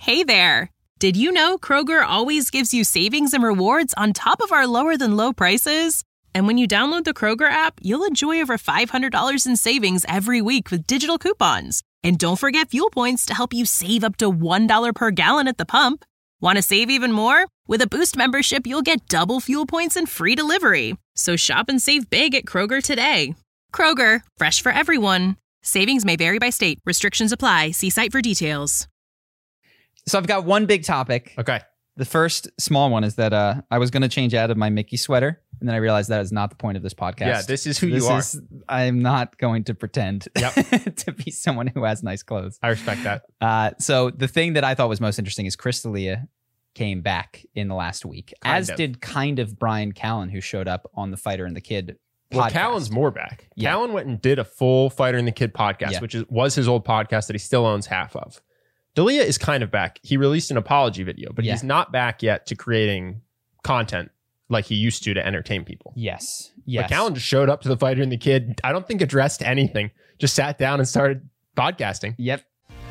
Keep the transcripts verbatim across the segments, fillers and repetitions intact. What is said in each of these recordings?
Hey there! Did you know Kroger always gives you savings and rewards on top of our lower-than-low prices? And when you download the Kroger app, you'll enjoy over five hundred dollars in savings every week with digital coupons. And don't forget fuel points to help you save up to one dollar per gallon at the pump. Want to save even more? With a Boost membership, you'll get double fuel points and free delivery. So shop and save big at Kroger today. Kroger, fresh for everyone. Savings may vary by state. Restrictions apply. See site for details. So I've got one big topic. Okay. The first small one is that uh, I was going to change out of my Mickey sweater, and then I realized that is not the point of this podcast. Yeah, this is who this you are. Is, I'm not going to pretend yep. to be someone who has nice clothes. I respect that. Uh, so the thing that I thought was most interesting is Crystalia came back in the last week, kind as of. did kind of Brian Callen, who showed up on the Fighter and the Kid podcast. Well, Callen's more back. Yeah. Callen went and did a full Fighter and the Kid podcast, Yeah. which is, was his old podcast that he still owns half of. D'Elia is kind of back. He released an apology video, but Yeah. he's not back yet to creating content like he used to to entertain people. Yes. Yes. But Callen just showed up to the Fighter and the Kid. I don't think addressed anything. Just sat down and started podcasting. Yep.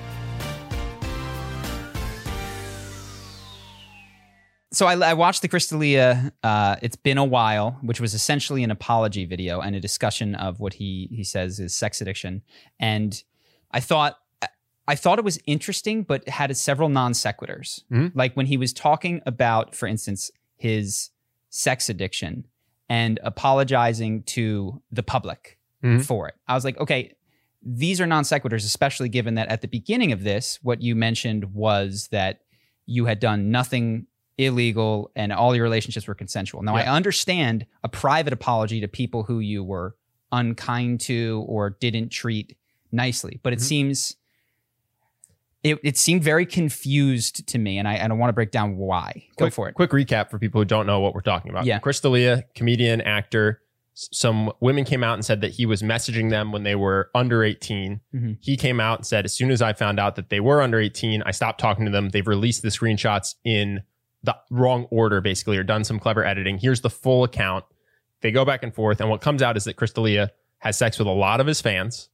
So I, I watched the Crystalia, uh, It's Been a While, which was essentially an apology video and a discussion of what he he says is sex addiction. And I thought I thought it was interesting, but had several non sequiturs. Mm-hmm. Like when he was talking about, for instance, his sex addiction and apologizing to the public Mm-hmm. for it. I was like, okay, these are non sequiturs, especially given that at the beginning of this, what you mentioned was that you had done nothing illegal and all your relationships were consensual. Now, Yeah. I understand a private apology to people who you were unkind to or didn't treat nicely, but it Mm-hmm. seems it, it seemed very confused to me, and I, I don't want to break down why. Go quick, for it. Quick recap for people who don't know what we're talking about. Yeah. Chris D'Elia, comedian, actor. S- Some women came out and said that he was messaging them when they were under eighteen. Mhm. He came out and said, as soon as I found out that they were under eighteen, I stopped talking to them. They've released the screenshots in the wrong order, basically, or done some clever editing. Here's the full account. They go back and forth. And what comes out is that Chris D'Elia has sex with a lot of his fans.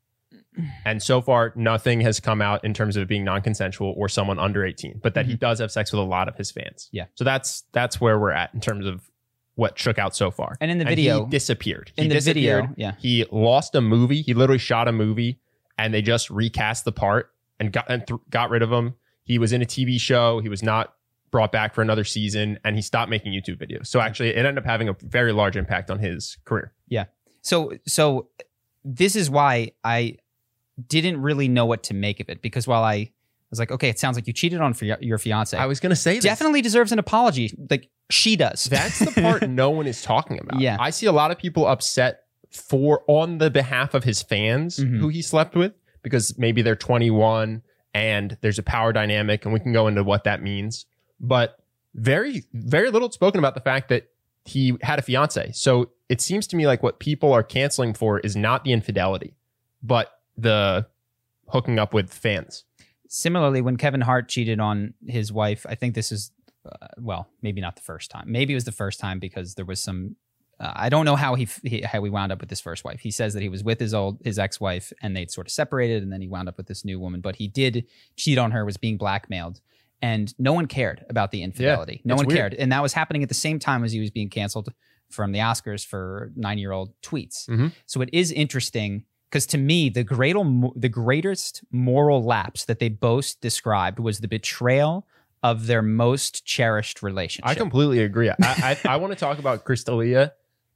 And so far, nothing has come out in terms of it being non-consensual or someone under eighteen, but that he does have sex with a lot of his fans. Yeah. So that's that's where we're at in terms of what shook out so far. And in the video- he disappeared. He in the disappeared. video, yeah. He lost a movie. He literally shot a movie, and they just recast the part and got and th- got rid of him. He was in a T V show. He was not brought back for another season, and he stopped making YouTube videos. So actually, it ended up having a very large impact on his career. Yeah. So so this is why I didn't really know what to make of it, because while I was like, okay, it sounds like you cheated on fi- your fiance. I was going to say this. Definitely deserves an apology. Like she does. That's the part no one is talking about. Yeah. I see a lot of people upset for on the behalf of his fans Mhm. who he slept with, because maybe they're twenty-one and there's a power dynamic, and we can go into what that means. But very, very little spoken about the fact that he had a fiance. So it seems to me like what people are canceling for is not the infidelity, but the hooking up with fans. Similarly, when Kevin Hart cheated on his wife, I think this is, uh, well, maybe not the first time. Maybe it was the first time because there was some, uh, I don't know how he, he how he wound up with his first wife. He says that he was with his old, his ex-wife and they'd sort of separated, and then he wound up with this new woman, but he did cheat on her, was being blackmailed. And no one cared about the infidelity. no it's one weird. cared. And that was happening at the same time as he was being canceled from the Oscars for nine-year-old tweets. Mhm. So it is interesting because to me, the greater, the greatest moral lapse that they both described was the betrayal of their most cherished relationship. I completely agree. I, I, I want to talk about Chris D'Elia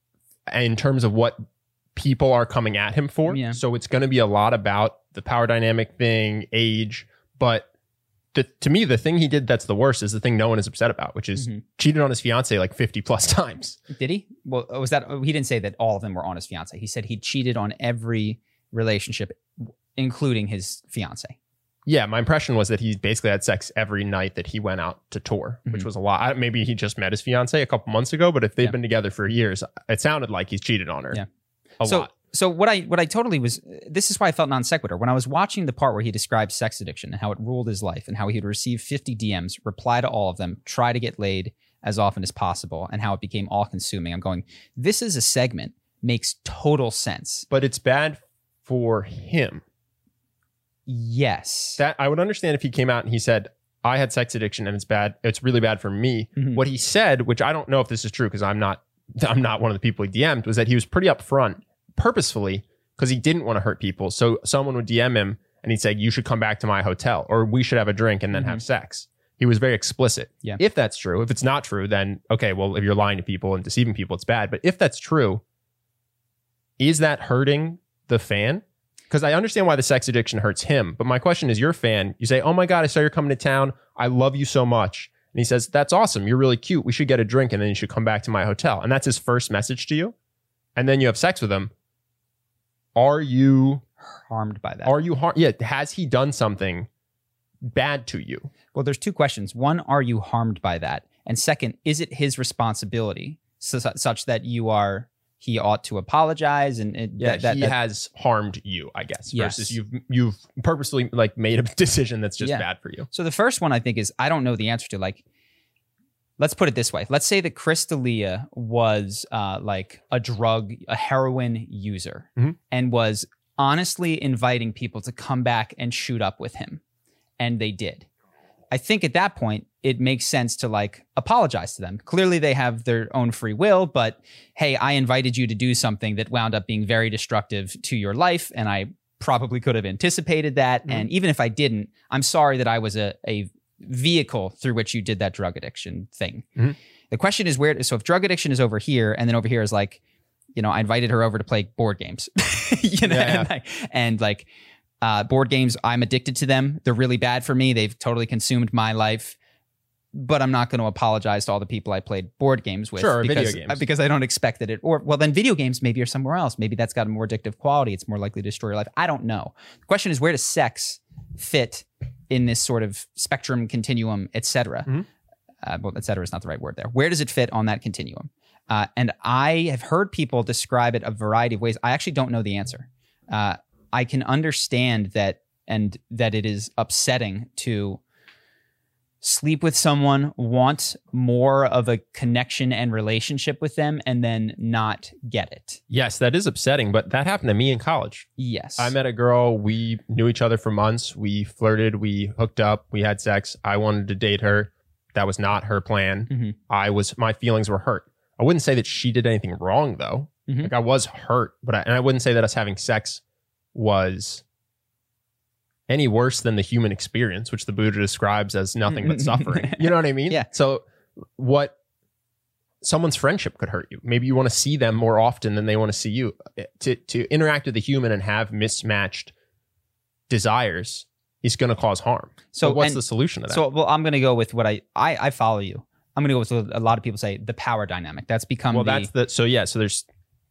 in terms of what people are coming at him for. Yeah. So it's going to be a lot about the power dynamic thing, age, but the, to me, the thing he did that's the worst is the thing no one is upset about, which is Mhm. cheated on his fiance like fifty plus times. Did he? Well, was that, he didn't say that all of them were on his fiance. He said he cheated on every relationship, including his fiance. Yeah, my impression was that he basically had sex every night that he went out to tour, which Mhm. was a lot. I, maybe he just met his fiance a couple months ago, but if they've Yeah. been together for years, it sounded like he's cheated on her. Yeah. A so, lot. So what I what I totally was, this is why I felt non sequitur. When I was watching the part where he described sex addiction and how it ruled his life and how he would receive fifty D Ms, reply to all of them, try to get laid as often as possible, and how it became all consuming, I'm going, this is a segment, makes total sense. But it's bad for him. Yes. That I would understand if he came out and he said, I had sex addiction and it's bad. It's really bad for me. Mhm. What he said, which I don't know if this is true because I'm not, I'm not one of the people he D M'd, was that he was pretty upfront purposefully because he didn't want to hurt people. So someone would D M him and he'd say, you should come back to my hotel or we should have a drink and then Mhm. have sex. He was very explicit. Yeah. If that's true, if it's not true, then okay, well, if you're lying to people and deceiving people, it's bad. But if that's true, is that hurting the fan? Because I understand why the sex addiction hurts him. But my question is, you're a fan. You say, oh my God, I saw you're coming to town. I love you so much. And he says, that's awesome. You're really cute. We should get a drink and then you should come back to my hotel. And that's his first message to you. And then you have sex with him. Are you Harmed by that. Are you harmed? Yeah. Has he done something bad to you? Well, there's two questions. One, are you harmed by that? And second, is it his responsibility su- such that you are, he ought to apologize? And it, Yeah, that, that, he that- has harmed you, I guess. Yes. Versus you've you've purposely like made a decision that's just Yeah. bad for you. So the first one I think is, I don't know the answer to, like, let's put it this way. Let's say that Chris D'Elia was uh, like a drug, a heroin user, Mhm. and was honestly inviting people to come back and shoot up with him. And they did. I think at that point, it makes sense to like apologize to them. Clearly they have their own free will, but hey, I invited you to do something that wound up being very destructive to your life. And I probably could have anticipated that. Mm-hmm. And even if I didn't, I'm sorry that I was a, a vehicle through which you did that drug addiction thing. Mm-hmm. The question is where, so if drug addiction is over here and then over here is like, you know, I invited her over to play board games, you know, Yeah, yeah. and like, and like uh, board games, I'm addicted to them. They're really bad for me. They've totally consumed my life, but I'm not going to apologize to all the people I played board games with. Sure, because, video games. because I don't expect that it, or well, then video games maybe are somewhere else. Maybe that's got a more addictive quality. It's more likely to destroy your life. I don't know. The question is, where does sex fit in this sort of spectrum, continuum, et cetera? Mm-hmm. Uh, well, et cetera is not the right word there. Where does it fit on that continuum? Uh, and I have heard people describe it a variety of ways. I actually don't know the answer. Uh, I can understand that, and that it is upsetting to sleep with someone, want more of a connection and relationship with them, and then not get it. Yes, that is upsetting, but that happened to me in college. Yes. I met a girl. We knew each other for months. We flirted. We hooked up. We had sex. I wanted to date her. That was not her plan. Mhm. I was, my feelings were hurt. I wouldn't say that she did anything wrong though. Mhm. Like I was hurt, but I, and I wouldn't say that us having sex was any worse than the human experience, which the Buddha describes as nothing but suffering. You know what I mean? Yeah. So what someone's friendship could hurt you. Maybe you want to see them more often than they want to see you. To to interact with a human and have mismatched desires is going to cause harm. So So, what's and- the solution to that? So, well, I'm going to go with what I, I, I follow you. I'm going to go with what a lot of people say, the power dynamic. That's become well, the, that's the, so yeah, so there's,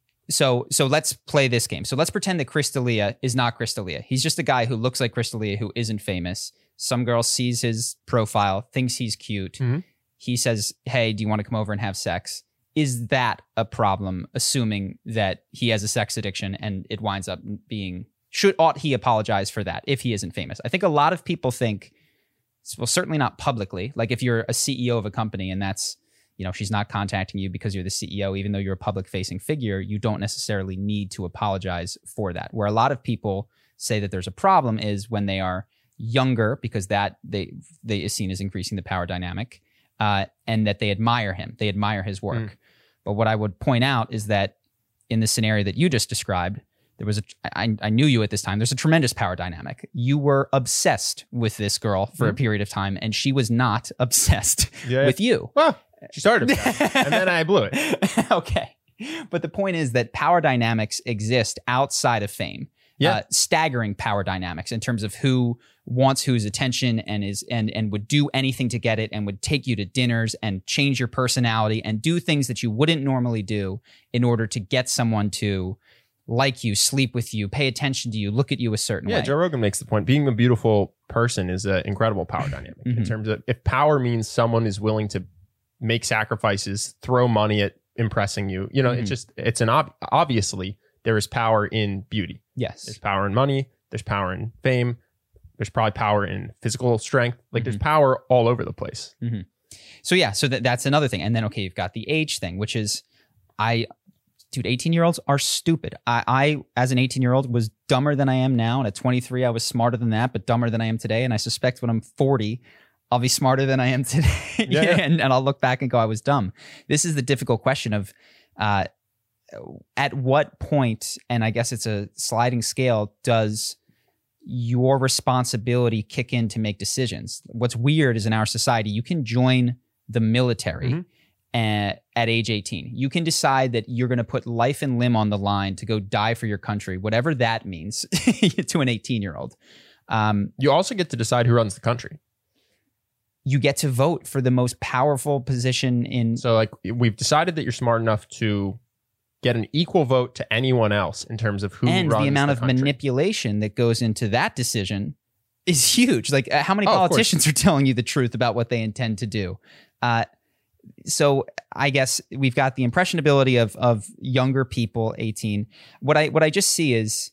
So so let's play this game. So let's pretend that Chris D'Elia is not Chris D'Elia. He's just a guy who looks like Chris D'Elia who isn't famous. Some girl sees his profile, thinks he's cute. Mhm. He says, hey, do you want to come over and have sex? Is that a problem, assuming that he has a sex addiction and it winds up being, should, ought he apologize for that if he isn't famous? I think a lot of people think, well, certainly not publicly. Like if you're a C E O of a company and that's, you know, she's not contacting you because you're the C E O, even though you're a public facing figure, you don't necessarily need to apologize for that. Where a lot of people say that there's a problem is when they are younger, because that they they is seen as increasing the power dynamic, uh, and that they admire him. They admire his work. Mm. But what I would point out is that in the scenario that you just described, there was a, I, I knew you at this time. There's a tremendous power dynamic. You were obsessed with this girl for a Mhm. period of time, and she was not obsessed Yeah. with you. well, she started and then I blew it. Okay. But the point is that power dynamics exist outside of fame. Yeah. Uh, staggering power dynamics in terms of who wants whose attention and is and and would do anything to get it and would take you to dinners and change your personality and do things that you wouldn't normally do in order to get someone to like you, sleep with you, pay attention to you, look at you a certain Yeah, way. Joe Rogan makes the point. Being a beautiful person is an incredible power dynamic in Mhm. terms of if power means someone is willing to make sacrifices, throw money at impressing you. You know, Mhm. it's just, it's an ob- obviously there is power in beauty. There's Yes. power in money. There's power in fame. There's probably power in physical strength. Like there's Mhm. power all over the place. So yeah, so that, that's another thing. And then, okay, you've got the age thing, which is, I, dude, eighteen year olds are stupid. I, I, as an eighteen year old was dumber than I am now. And at twenty-three, I was smarter than that, but dumber than I am today. And I suspect when I'm forty, I'll be smarter than I am today. Yeah, yeah. and, and I'll look back and go, I was dumb. This is the difficult question of uh, at what point, and I guess it's a sliding scale, does your responsibility kick in to make decisions? What's weird is in our society, you can join the military mm-hmm. at, at age eighteen. You can decide that you're going to put life and limb on the line to go die for your country, whatever that means to an eighteen-year-old. Um, you also get to decide who runs the country. You get to vote for the most powerful position in... So like we've decided that you're smart enough to get an equal vote to anyone else in terms of who and runs the amount the of country. Manipulation that goes into that decision is huge. Like uh, how many Oh, of politicians are telling you the truth about what they intend to do? Uh, so I guess we've got the impressionability of of younger people, eighteen. What I what I just see is,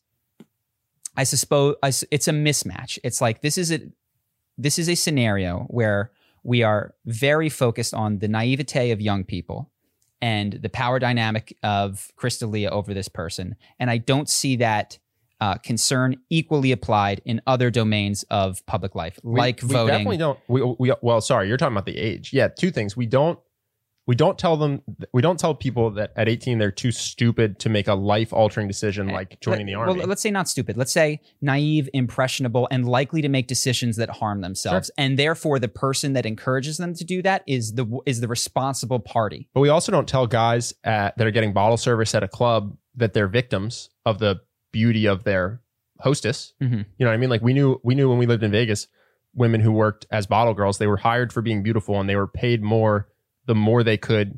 I suppose I, it's a mismatch. It's like this is a this is a scenario where we are very focused on the naivete of young people and the power dynamic of Chris D'Elia over this person, and I don't see that uh, concern equally applied in other domains of public life, we, like we voting. We definitely don't. We, we well, sorry, you're talking about the age. Yeah, two things. We don't. We don't tell them. We don't tell people that at eighteen they're too stupid to make a life-altering decision like joining the army. Well, let's say not stupid. Let's say naive, impressionable, and likely to make decisions that harm themselves, Sure. and therefore the person that encourages them to do that is the is the responsible party. But we also don't tell guys at, that are getting bottle service at a club that they're victims of the beauty of their hostess. Mm-hmm. You know what I mean? Like we knew we knew when we lived in Vegas, women who worked as bottle girls, they were hired for being beautiful and they were paid more the more they could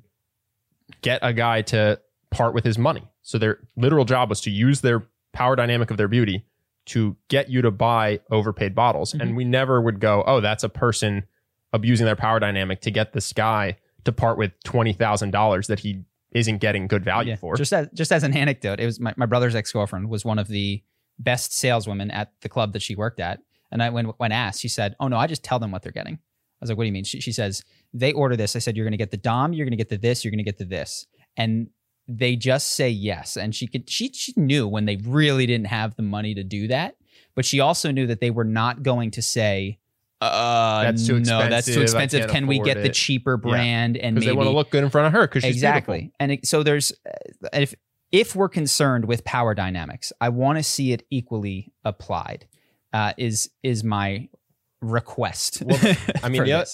get a guy to part with his money. So their literal job was to use their power dynamic of their beauty to get you to buy overpaid bottles. Mm-hmm. And we never would go, oh, that's a person abusing their power dynamic to get this guy to part with twenty thousand dollars that he isn't getting good value yeah. for. Just as just as an anecdote, it was my, my brother's ex-girlfriend was one of the best saleswomen at the club that she worked at. And I when when asked, she said, oh no, I just tell them what they're getting. I was like, what do you mean? She, she says, they order this. I said, you're going to get the Dom, you're going to get the this, you're going to get the this. And they just say yes. And she could, she, she knew when they really didn't have the money to do that, but she also knew that they were not going to say, uh, that's too no, that's too expensive. Can we get it. the cheaper brand? Yeah. And maybe they want to look good in front of her because she's exactly. beautiful. And it, so there's, uh, if, if we're concerned with power dynamics, I want to see it equally applied, uh, is, is my request. Well, I mean, the other,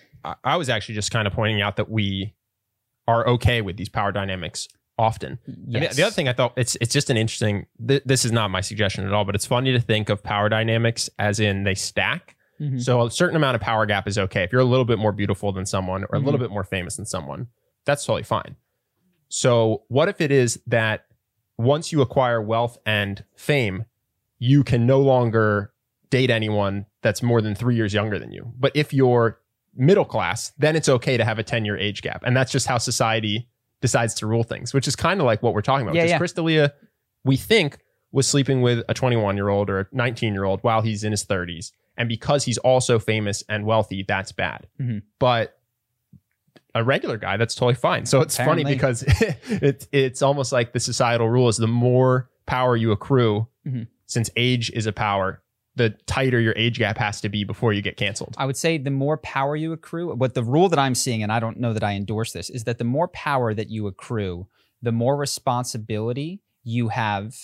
I was actually just kind of pointing out that we are okay with these power dynamics often. Yes. The, the other thing I thought, it's it's just an interesting, th- this is not my suggestion at all, but it's funny to think of power dynamics as in they stack. Mm-hmm. So a certain amount of power gap is okay. If you're a little bit more beautiful than someone or a mm-hmm. little bit more famous than someone, that's totally fine. So what if it is that once you acquire wealth and fame, you can no longer date anyone that's more than three years younger than you. But if you're middle class, then it's okay to have a ten-year age gap. And that's just how society decides to rule things, which is kind of like what we're talking about. Yeah, Because yeah. Chris D'Elia, we think, was sleeping with a twenty-one-year-old or a nineteen-year-old while he's in his thirties. And because he's also famous and wealthy, that's bad. Mm-hmm. But a regular guy, that's totally fine. So it's Apparently. funny because it's it's almost like the societal rule is the more power you accrue, mm-hmm. since age is a power, the tighter your age gap has to be before you get canceled. I would say the more power you accrue, what the rule that I'm seeing, and I don't know that I endorse this, is that the more power that you accrue, the more responsibility you have.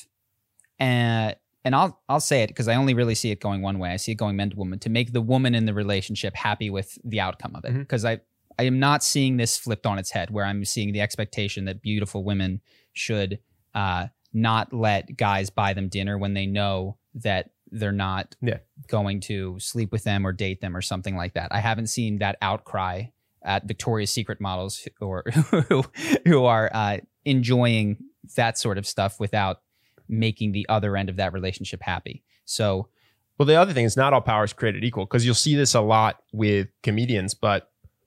And and I'll I'll say it because I only really see it going one way. I see it going men to woman, to make the woman in the relationship happy with the outcome of it. Because mm-hmm. I, I am not seeing this flipped on its head, where I'm seeing the expectation that beautiful women should uh, not let guys buy them dinner when they know that they're not yeah. going to sleep with them or date them or something like that. I haven't seen that outcry at Victoria's Secret models who are, who, who are uh, enjoying that sort of stuff without making the other end of that relationship happy. So, well, the other thing is not all power is created equal, because you'll see this a lot with comedians, but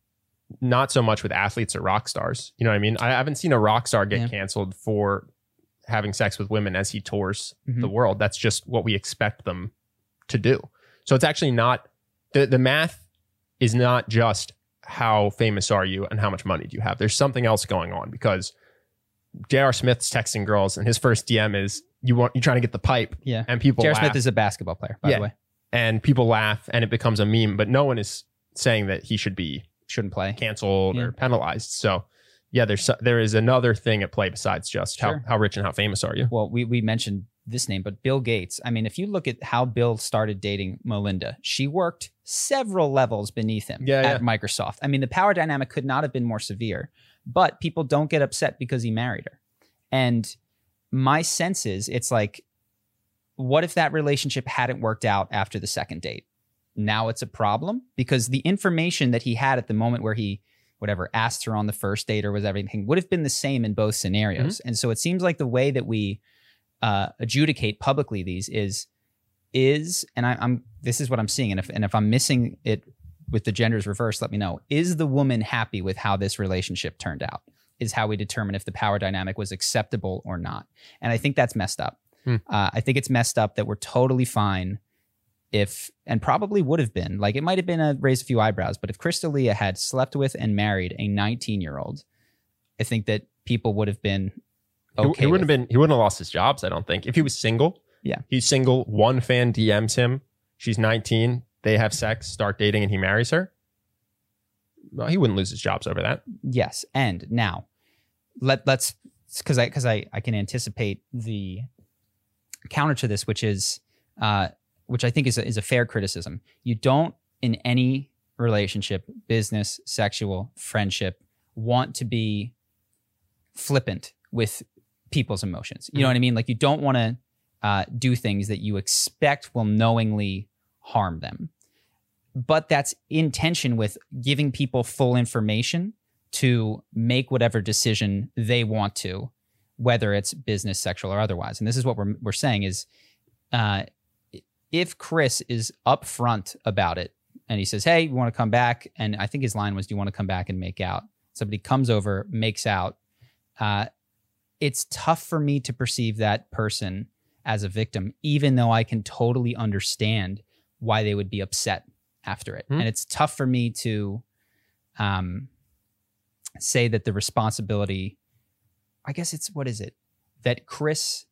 not so much with athletes or rock stars. You know what I mean? I haven't seen a rock star get yeah. canceled for having sex with women as he tours mm-hmm. the world. That's just what we expect them to do. So it's actually not, the, the math is not just how famous are you and how much money do you have. There's something else going on, because J R. Smith's texting girls and his first D M is, you want, you're trying to get the pipe. Yeah. And people J R. laugh. Smith is a basketball player, by yeah. the way. And people laugh and it becomes a meme, but no one is saying that he should be Shouldn't play. canceled Yeah. or penalized. So yeah, there's there is another thing at play besides just Sure. how, how rich and how famous are you. Well, we, we mentioned this name, but Bill Gates. I mean, if you look at how Bill started dating Melinda, she worked several levels beneath him Yeah, at yeah. Microsoft. I mean, the power dynamic could not have been more severe, but people don't get upset because he married her. And my sense is it's like, what if that relationship hadn't worked out after the second date? Now it's a problem because the information that he had at the moment where he, whatever, asked her on the first date or was everything would have been the same in both scenarios. Mm-hmm. And so it seems like the way that we uh, adjudicate publicly these is, is, and I, I'm, this is what I'm seeing. And if, and if I'm missing it with the genders reversed, let me know. Is the woman happy with how this relationship turned out? Is how we determine if the power dynamic was acceptable or not. And I think that's messed up. Hmm. Uh, I think it's messed up that we're totally fine if, and probably would have been, like it might have been a raise a few eyebrows, but if Chris D'Elia had slept with and married a nineteen year old, I think that people would have been okay. He, he wouldn't with. have been. He wouldn't have lost his jobs. I don't think. If he was single, Yeah. he's single. One fan D Ms him. She's nineteen. They have sex, start dating, and he marries her. Well, he wouldn't lose his jobs over that. Yes. And now let let's because I because I I can anticipate the counter to this, which is uh which I think is a, is a fair criticism. You don't in any relationship, business, sexual, friendship, want to be flippant with people's emotions. You know what I mean? Like you don't want to uh, do things that you expect will knowingly harm them. But that's in tension with giving people full information to make whatever decision they want to, whether it's business, sexual, or otherwise. And this is what we're we're saying is, uh, if Chris is upfront about it and he says, "Hey, you want to come back?" and I think his line was, "Do you want to come back and make out?" Somebody comes over, makes out. Uh, it's tough for me to perceive that person as a victim, even though I can totally understand why they would be upset after it. Hmm. And it's tough for me to um, say that the responsibility, I guess it's, what is it? That Chris,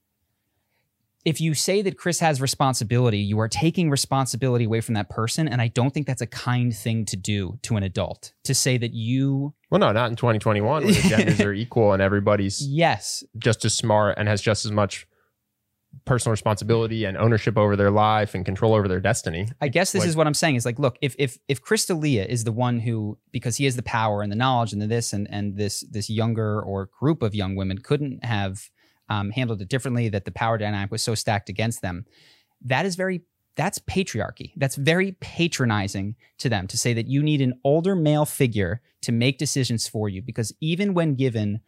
if you say that Chris has responsibility, you are taking responsibility away from that person. And I don't think that's a kind thing to do to an adult, to say that you... Well, no, not in twenty twenty-one where the genders are equal and everybody's Yes. just as smart and has just as much personal responsibility and ownership over their life and control over their destiny. I guess this Like- is what I'm saying is like, look, if if if Chris D'Elia is the one who, because he has the power and the knowledge and the this and and this this younger or group of young women couldn't have um, handled it differently, that the power dynamic was so stacked against them, that is very that's patriarchy. That's very patronizing to them to say that you need an older male figure to make decisions for you, because even when given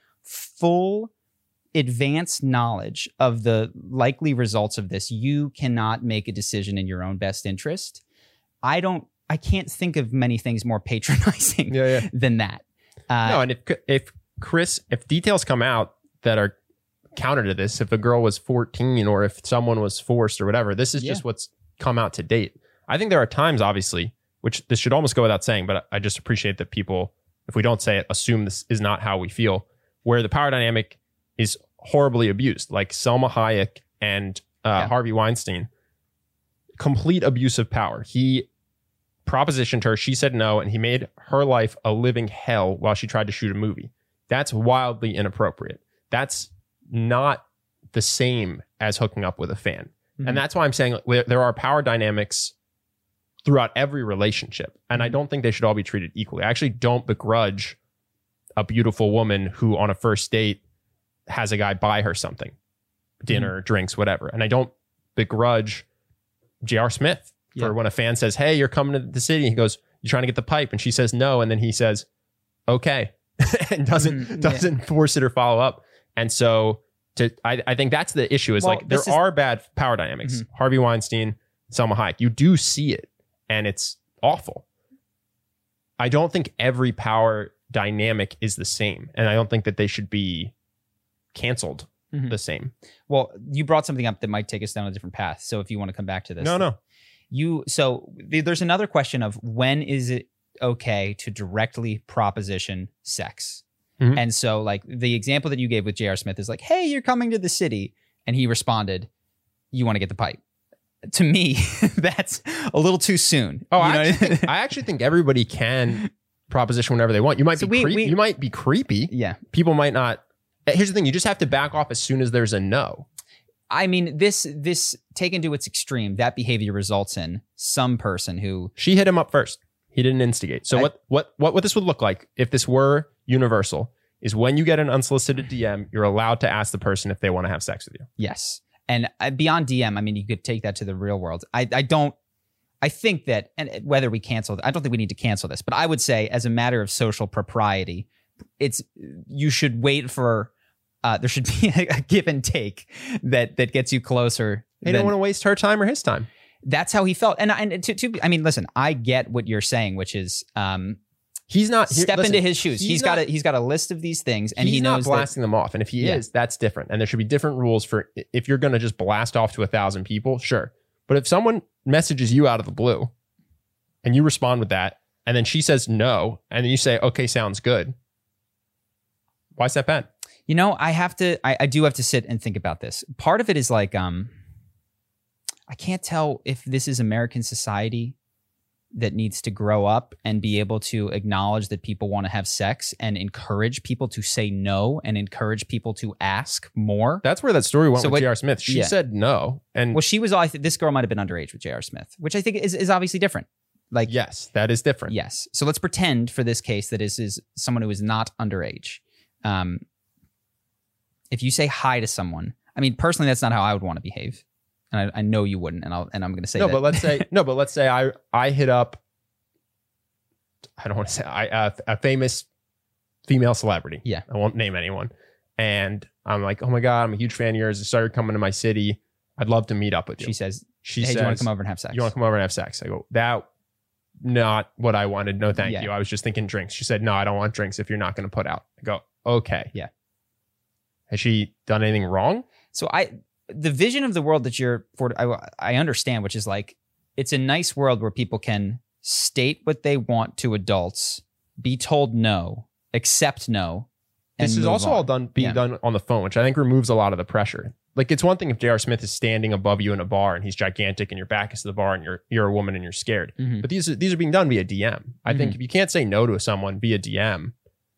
full advanced knowledge of the likely results of this, you cannot make a decision in your own best interest. I don't, I can't think of many things more patronizing Yeah, yeah. than that. Uh, No, and if if Chris, if details come out that are counter to this, if a girl was fourteen or if someone was forced or whatever, this is Yeah. just what's come out to date. I think there are times, obviously, which this should almost go without saying, but I just appreciate that people, if we don't say it, assume this is not how we feel, where the power dynamic is horribly abused, like Selma Hayek and uh, Yeah. Harvey Weinstein. Complete abuse of power. He propositioned her, she said no, and he made her life a living hell while she tried to shoot a movie. That's wildly inappropriate. That's not the same as hooking up with a fan. Mhm. And that's why I'm saying like, there are power dynamics throughout every relationship. And I don't think they should all be treated equally. I actually don't begrudge a beautiful woman who on a first date has a guy buy her something, dinner, drinks, whatever. And I don't begrudge J R. Smith for Yeah. when a fan says, "Hey, you're coming to the city." He goes, "You trying to get the pipe?" And she says no. And then he says, "Okay." and doesn't, Mhm, yeah. doesn't force it or follow up. And so to, I, I think that's the issue is Well, like, there this is- are bad power dynamics. Mhm. Harvey Weinstein, Selma Hayek, you do see it and it's awful. I don't think every power dynamic is the same. And I don't think that they should be canceled Mhm. the same. Well, you brought something up that might take us down a different path. So if you want to come back to this. No, no. You, so th- there's another question of when is it okay to directly proposition sex? Mhm. And so like the example that you gave with J R. Smith is like, "Hey, you're coming to the city." And he responded, "You want to get the pipe." to me, that's a little too soon. Oh, You I know? actually, think, I actually think everybody can proposition whenever they want. You might So be we- creep- we- you might be creepy. yeah. People might not. Here's the thing: you just have to back off as soon as there's a no. I mean, this this taken to its extreme, that behavior results in some person who She hit him up first. He didn't instigate. So I- what what what what this would look like if this were universal is when you get an unsolicited D M, you're allowed to ask the person if they want to have sex with you. yes, and uh, beyond D M, I mean, you could take that to the real world. I I don't. I think that, and whether we cancel, I don't think we need to cancel this, but I would say, as a matter of social propriety, it's you should wait for. Uh, there should be a, a give and take that that gets you closer. They than- don't want to waste her time or his time. That's how he felt, and and to, to I mean, listen, I get what you're saying, which is um, He's not here- step listen, into his shoes. he's he's not- got a he's got a list of these things, and he's he knows not blasting them off. And if he Yeah. is, that's different. And there should be different rules for if you're going to just blast off to a thousand people, sure. But if someone messages you out of the blue and you respond with that, and then she says no, and then you say, okay, sounds good. Why step bad? that. You know, I have to. I, I do have to sit and think about this. Part of it is like, um, I can't tell if this is American society that needs to grow up and be able to acknowledge that people want to have sex and encourage people to say no and encourage people to ask more. That's where that story went So with what- J R. Smith. She yeah. said no. And Well, she was. I think this girl might have been underage with J R. Smith, which I think is, is obviously different. Like, yes, that is different. yes. So let's pretend for this case that this is someone who is not underage. Um, if you say hi to someone, I mean, personally, that's not how I would want to behave, and I, I know you wouldn't. And I'll and I'm going to say No, that. but let's say no, but let's say I I hit up. I don't want to say I uh, a famous female celebrity. Yeah. I won't name anyone. And I'm like, oh my god, I'm a huge fan of yours. I started coming to my city. I'd love to meet up with you. she says, She "Hey, says, do you want to come over and have sex?" You want to come over and have sex? I go, that not what I wanted. No, thank Yeah. you. I was just thinking drinks. She said, no, I don't want drinks if you're not going to put out. I go, okay. Yeah. Has she done anything wrong? So I, the vision of the world that you're for, I, I understand, which is like, it's a nice world where people can state what they want to adults, be told no, accept no. And This is move also on. all done being Yeah. done on the phone, which I think removes a lot of the pressure. Like, it's one thing if J R. Smith is standing above you in a bar and he's gigantic and your back is to the bar and you're you're a woman and you're scared. Mhm. But these are, these are being done via D M. I think Mhm. if you can't say no to someone via D M,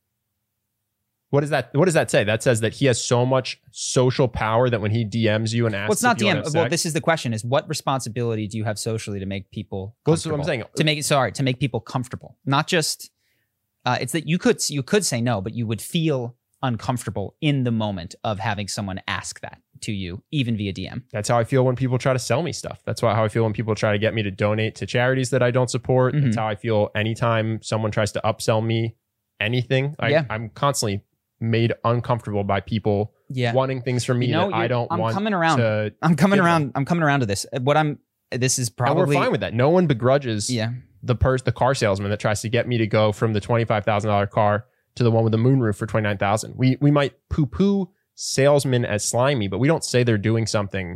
what does that what does that say? That says that he has so much social power that when he D Ms you and asks, Well, it's not if you D M. wanna have Well, sex- this is the question: is what responsibility do you have socially to make people Well, that's what I'm comfortable? saying. To make it sorry to make people comfortable, not just. Uh, it's that you could you could say no, but you would feel uncomfortable in the moment of having someone ask that to you, even via D M. That's how I feel when people try to sell me stuff. That's why how I feel when people try to get me to donate to charities that I don't support. That's Mhm. how I feel anytime someone tries to upsell me anything. I, Yeah. I'm constantly made uncomfortable by people Yeah, wanting things from me You know, that I you're- don't I'm want coming around. to. I'm coming give around. I'm coming around to this. What I'm. This is And probably. we're fine with that. No one begrudges Yeah. the pers- the car salesman that tries to get me to go from the twenty-five thousand dollars car to the one with the moonroof for twenty-nine thousand dollars. We we might poo-poo salesmen as slimy, but we don't say they're doing something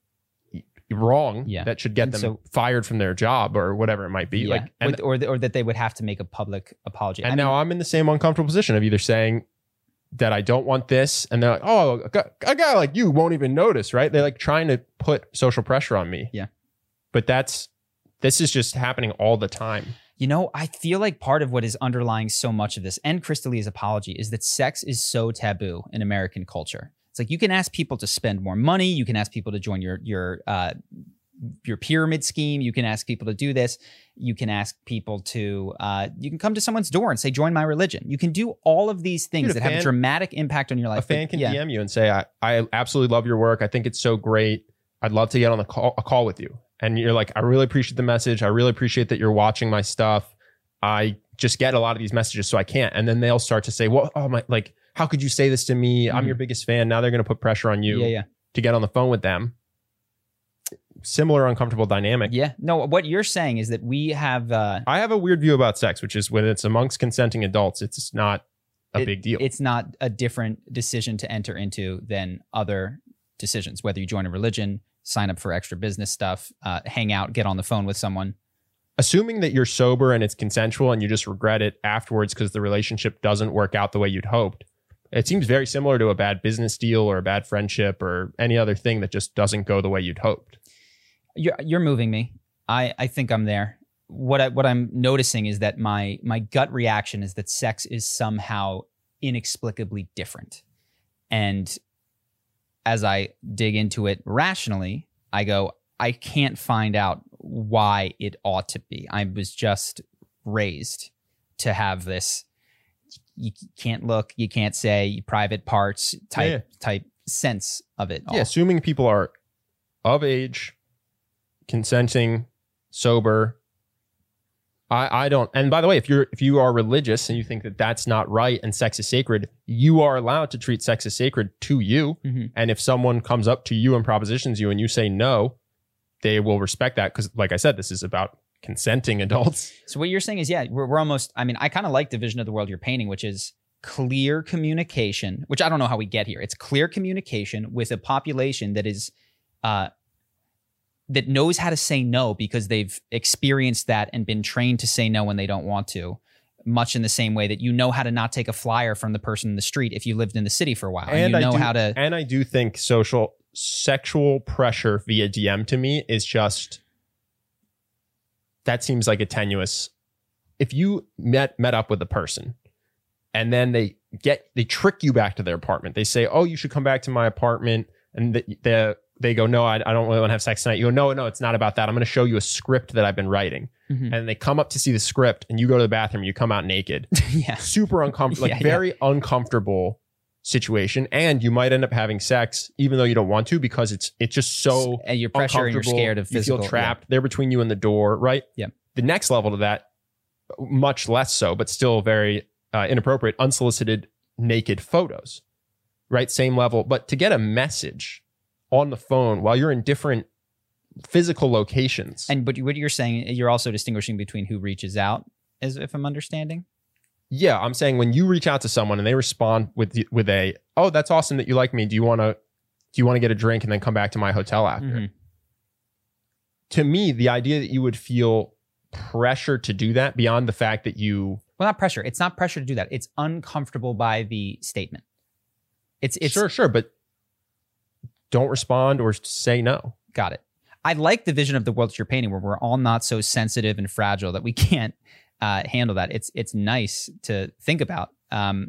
wrong Yeah. that should get And them so- fired from their job or whatever it might be. Yeah. Like, and, With- or th- or that they would have to make a public apology. and I now mean, I'm in the same uncomfortable position of either saying that I don't want this, and they're like, oh, a guy, a guy like you won't even notice, right? They're like trying to put social pressure on me. Yeah. But that's this is just happening all the time. You know, I feel like part of what is underlying so much of this and Crystalia's apology is that sex is so taboo in American culture. It's like you can ask people to spend more money, you can ask people to join your your uh, your pyramid scheme, you can ask people to do this, you can ask people to uh, you can come to someone's door and say join my religion. You can do all of these things Dude, a that have fan- a dramatic impact on your life. A fan But can yeah, D M you and say, I, I absolutely love your work. I think it's so great. I'd love to get on the call, a call with you. And you're like, I really appreciate the message. I really appreciate that you're watching my stuff. I just get a lot of these messages, so I can't. And then they'll start to say, well, oh my, like, how could you say this to me? I'm Mhm. your biggest fan. Now they're going to put pressure on you yeah, yeah. to get on the phone with them. Similar uncomfortable dynamic. Yeah. No, what you're saying is that we have uh, I have a weird view about sex, which is when it's amongst consenting adults, it's not a It- big deal. It's not a different decision to enter into than other decisions, whether you join a religion, sign up for extra business stuff, uh, hang out, get on the phone with someone. Assuming that you're sober and it's consensual and you just regret it afterwards because the relationship doesn't work out the way you'd hoped, it seems very similar to a bad business deal or a bad friendship or any other thing that just doesn't go the way you'd hoped. You're you're moving me. I, I think I'm there. What I, what I'm noticing is that my my gut reaction is that sex is somehow inexplicably different. And as I dig into it rationally, I go, I can't find out why it ought to be. I was just raised to have this, you can't look, you can't say, private parts type yeah. type sense of it all. Yeah, assuming people are of age, consenting, sober. I, I don't. And by the way, if you're if you are religious and you think that that's not right and sex is sacred, you are allowed to treat sex as sacred to you. Mm-hmm. And if someone comes up to you and propositions you and you say no, they will respect that because, like I said, this is about consenting adults. So what you're saying is, yeah, we're, we're almost. I mean, I kind of like the vision of the world you're painting, which is clear communication. Which I don't know how we get here. It's clear communication with a population that is. Uh, that knows how to say no because they've experienced that and been trained to say no when they don't want to, much in the same way that you know how to not take a flyer from the person in the street if you lived in the city for a while. And, and you know do, how to... And I do think social, sexual pressure via D M to me is just... That seems like a tenuous... If you met met up with a person and then they get they trick you back to their apartment, they say, oh, you should come back to my apartment, and the... the they go, no, I, I don't really want to have sex tonight. You go, no, no, it's not about that. I'm going to show you a script that I've been writing. Mm-hmm. And they come up to see the script and you go to the bathroom, you come out naked. yeah. Super uncomfortable, like yeah, very yeah. uncomfortable situation. And you might end up having sex even though you don't want to because it's it's just so and you're pressure and you're scared of physical. You feel trapped. Yeah. They're between you and the door, right? Yeah. The next level to that, much less so, but still very uh, inappropriate, unsolicited naked photos, right? Same level. But to get a message on the phone while you're in different physical locations. And but what you're saying, you're also distinguishing between who reaches out, as if I'm understanding. Yeah, I'm saying when you reach out to someone and they respond with with a, oh, that's awesome that you like me. Do you want to do you want to get a drink and then come back to my hotel after? Mm-hmm. To me, the idea that you would feel pressure to do that beyond the fact that you well, not pressure. It's not pressure to do that. It's uncomfortable by the statement. It's it's sure, sure, but. Don't respond or say no. Got it. I like the vision of the world that you're painting where we're all not so sensitive and fragile that we can't uh, handle that. It's it's nice to think about. Um,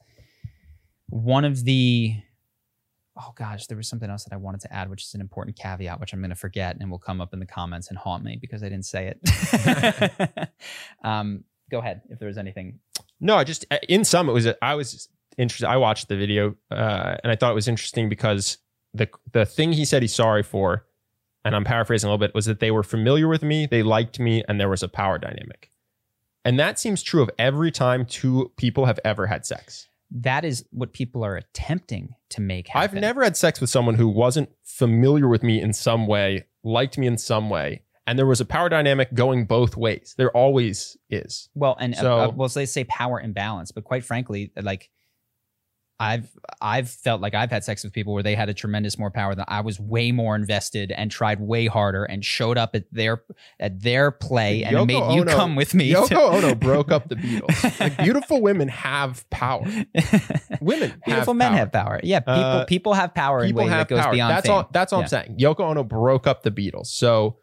one of the, oh gosh, there was something else that I wanted to add, which is an important caveat, which I'm going to forget and will come up in the comments and haunt me because I didn't say it. um, go ahead if there was anything. No, I just, in sum, it was, I was interested. I watched the video uh, and I thought it was interesting because The the thing he said he's sorry for, and I'm paraphrasing a little bit, was that they were familiar with me, they liked me, and there was a power dynamic. And that seems true of every time two people have ever had sex. That is what people are attempting to make happen. I've never had sex with someone who wasn't familiar with me in some way, liked me in some way, and there was a power dynamic going both ways. There always is. Well, and so, uh, well, so they say power imbalance, but quite frankly, like, I've I've felt like I've had sex with people where they had a tremendous more power than I was way more invested and tried way harder and showed up at their at their play and Yoko made you Ono, come with me. Yoko to- Ono broke up the Beatles. Like, beautiful women have power. Women, beautiful have men power. have power. Yeah, people uh, people have power in people ways have that goes power. beyond That's fame. all. That's all yeah. I'm saying. Yoko Ono broke up the Beatles. So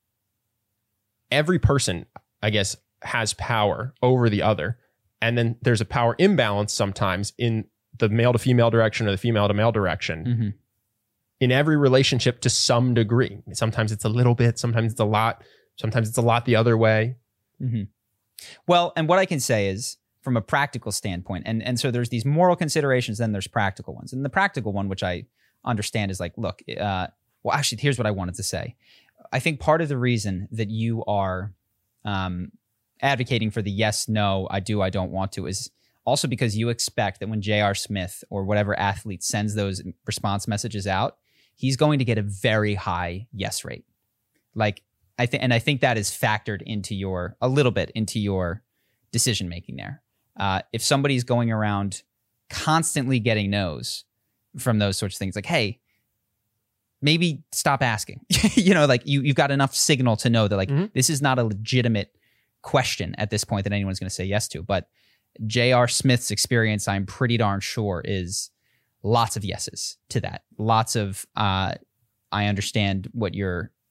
every person, I guess, has power over the other, and then there's a power imbalance sometimes in the male to female direction or the female to male direction mm-hmm. in every relationship to some degree. Sometimes it's a little bit, sometimes it's a lot, sometimes it's a lot the other way. Mm-hmm. Well, and what I can say is from a practical standpoint, and, and so there's these moral considerations, then there's practical ones. And the practical one, which I understand is like, look, uh, well, actually, here's what I wanted to say. I think part of the reason that you are um, advocating for the yes, no, I do, I don't want to is also because you expect that when J R. Smith or whatever athlete sends those response messages out, he's going to get a very high yes rate. Like I think, and I think that is factored into your, a little bit into your decision making there. Uh, if somebody's going around constantly getting no's from those sorts of things, like, hey, maybe stop asking. you know, like you, you've got enough signal to know that like mm-hmm. this is not a legitimate question at this point that anyone's going to say yes to. But J R. Smith's experience, I'm pretty darn sure, is lots of yeses to that. Lots of, uh, I understand what you're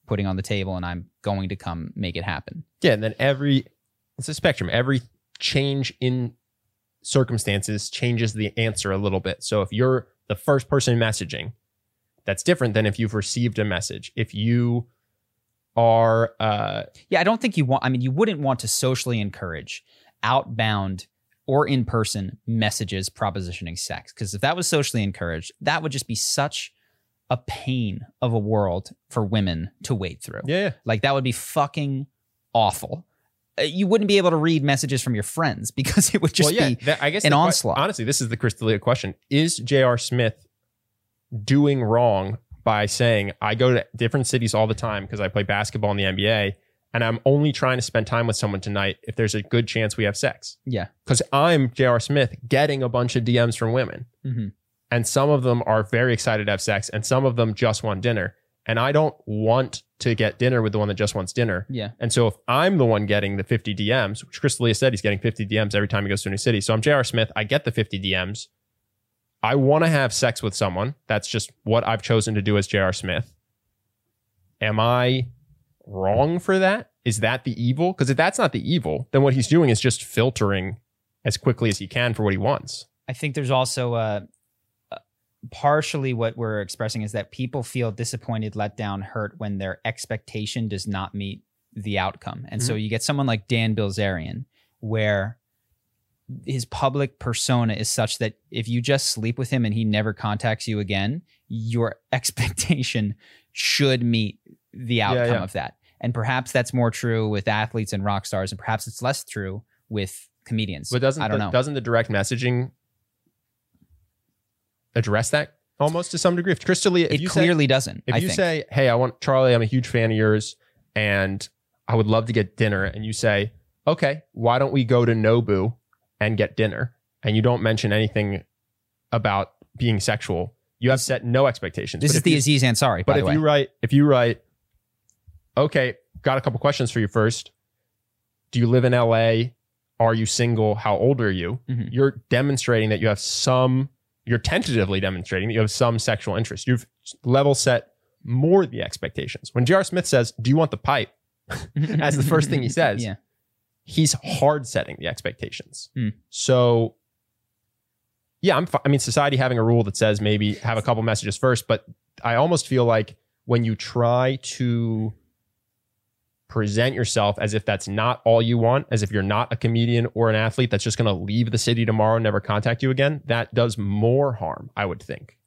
putting on the table, and I'm going to come make it happen. Yeah, and then every it's a spectrum. Every change in circumstances changes the answer a little bit. So if you're the first person messaging, that's different than if you've received a message. If you are uh yeah, I don't think you want I mean you wouldn't want to socially encourage outbound or in-person messages propositioning sex, because if that was socially encouraged, that would just be such a pain of a world for women to wade through. yeah, yeah. Like that would be fucking awful. Uh, You wouldn't be able to read messages from your friends because it would just well, yeah, be that, I guess an the que- onslaught. Honestly, this is the Chris D'Elia question. Is J R. Smith doing wrong by saying, I go to different cities all the time because I play basketball in the N B A, and I'm only trying to spend time with someone tonight if there's a good chance we have sex? Yeah. Because I'm J R. Smith getting a bunch of D Ms from women. Mm-hmm. And some of them are very excited to have sex, and some of them just want dinner. And I don't want to get dinner with the one that just wants dinner. Yeah. And so if I'm the one getting the fifty D Ms, which Chris D'Elia said he's getting fifty D Ms every time he goes to a new city. So I'm J R. Smith. I get the fifty D Ms. I want to have sex with someone. That's just what I've chosen to do as J R. Smith. Am I wrong for that? Is that the evil? Because if that's not the evil, then what he's doing is just filtering as quickly as he can for what he wants. I think there's also uh, uh, partially what we're expressing is that people feel disappointed, let down, hurt when their expectation does not meet the outcome. And so you get someone like Dan Bilzerian, where his public persona is such that if you just sleep with him and he never contacts you again, your expectation should meet the outcome Yeah, yeah. of that. And perhaps that's more true with athletes and rock stars, and perhaps it's less true with comedians. But doesn't I don't the, know. doesn't the direct messaging address that almost to some degree? If Chris D'Elia, if It you clearly say, doesn't. if I you think. say, "Hey, I want Charlie, I'm a huge fan of yours, and I would love to get dinner," and you say, "Okay, why don't we go to Nobu and get dinner?" and you don't mention anything about being sexual, you have set no expectations. This But is if the you- Aziz Ansari, But by if the way. you write, if you write, okay, got a couple questions for you first. Do you live in L A? Are you single? How old are you? Mhm. You're demonstrating that you have some, you're tentatively demonstrating that you have some sexual interest. You've level set more the expectations. When J R. Smith says, "Do you want the pipe?" as the first thing he says, Yeah. he's hard setting the expectations. Hmm. So, yeah, I'm. fi- I mean, society having a rule that says maybe have a couple messages first, but I almost feel like when you try to present yourself as if that's not all you want, as if you're not a comedian or an athlete that's just going to leave the city tomorrow and never contact you again, that does more harm, I would think.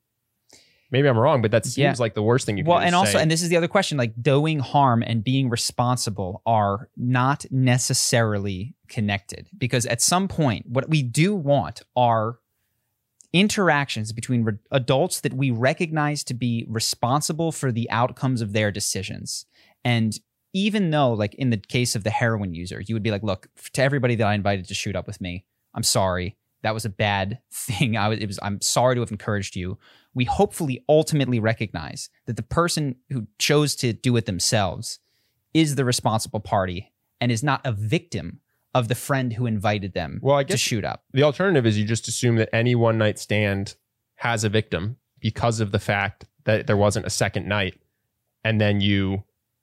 Maybe I'm wrong, but that seems Yeah. like the worst thing you can Well, do. and is also, say, and this is the other question, like doing harm and being responsible are not necessarily connected, because at some point, what we do want are interactions between re- adults that we recognize to be responsible for the outcomes of their decisions. And even though, like in the case of the heroin user, you would be like, look, to everybody that I invited to shoot up with me, I'm sorry. That was a bad thing. I was, it was, I'm sorry to have encouraged you. We hopefully ultimately recognize that the person who chose to do it themselves is the responsible party and is not a victim of the friend who invited them Well, I to guess- shoot up. the alternative is you just assume that any one night stand has a victim because of the fact that there wasn't a second night. And then you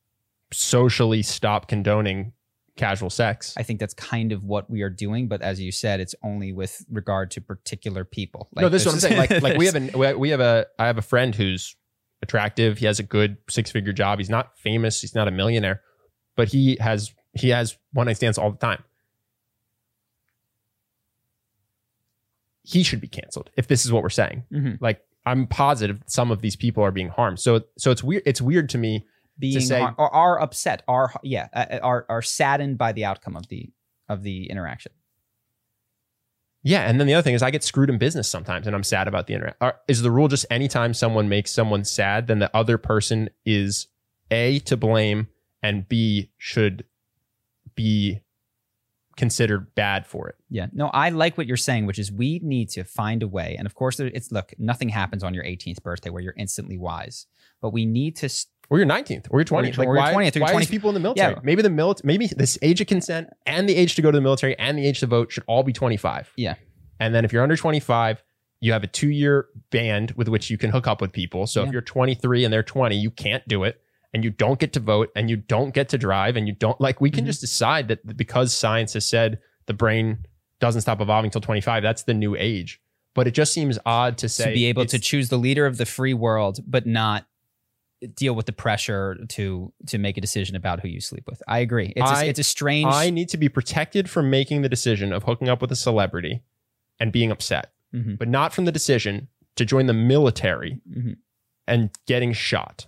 socially stop condoning casual sex. I think that's kind of what we are doing, but as you said, it's only with regard to particular people. no, this is what I'm saying. Like, like we there's- have a, we have a, I have a friend who's attractive. He has a good six figure job. He's not famous. He's not a millionaire, but he has, he has one night stands all the time. He should be canceled if this is what we're saying. Mhm. Like, I'm positive some of these people are being harmed. So, so it's weird. It's weird to me. being say- har- or are upset, are yeah, uh, are are saddened by the outcome of the of the interaction. Yeah, and then the other thing is I get screwed in business sometimes, and I'm sad about the internet. Are- Is the rule just anytime someone makes someone sad, then the other person is A, to blame, and B, should be considered bad for it? Yeah, no, I like what you're saying, which is we need to find a way. And of course, there, it's look, nothing happens on your eighteenth birthday where you're instantly wise, but we need to. St- Or your nineteenth, or your twentieth. Or your why, twentieth, or your why are twenty these people in the military? Yeah. Maybe the military, maybe this age of consent and the age to go to the military and the age to vote should all be twenty-five. Yeah. And then if you're under twenty-five, you have a two-year band with which you can hook up with people. So Yeah. if you're twenty-three and they're twenty, you can't do it. and you don't get to vote and you don't get to drive and you don't like, we can Mm-hmm. just decide that because science has said the brain doesn't stop evolving till twenty-five, that's the new age. But it just seems odd to say to be able to it's- choose the leader of the free world, but not deal with the pressure to to make a decision about who you sleep with. I agree. It's I- a, it's a strange. I need to be protected from making the decision of hooking up with a celebrity and being upset, Mhm. but not from the decision to join the military Mhm. and getting shot.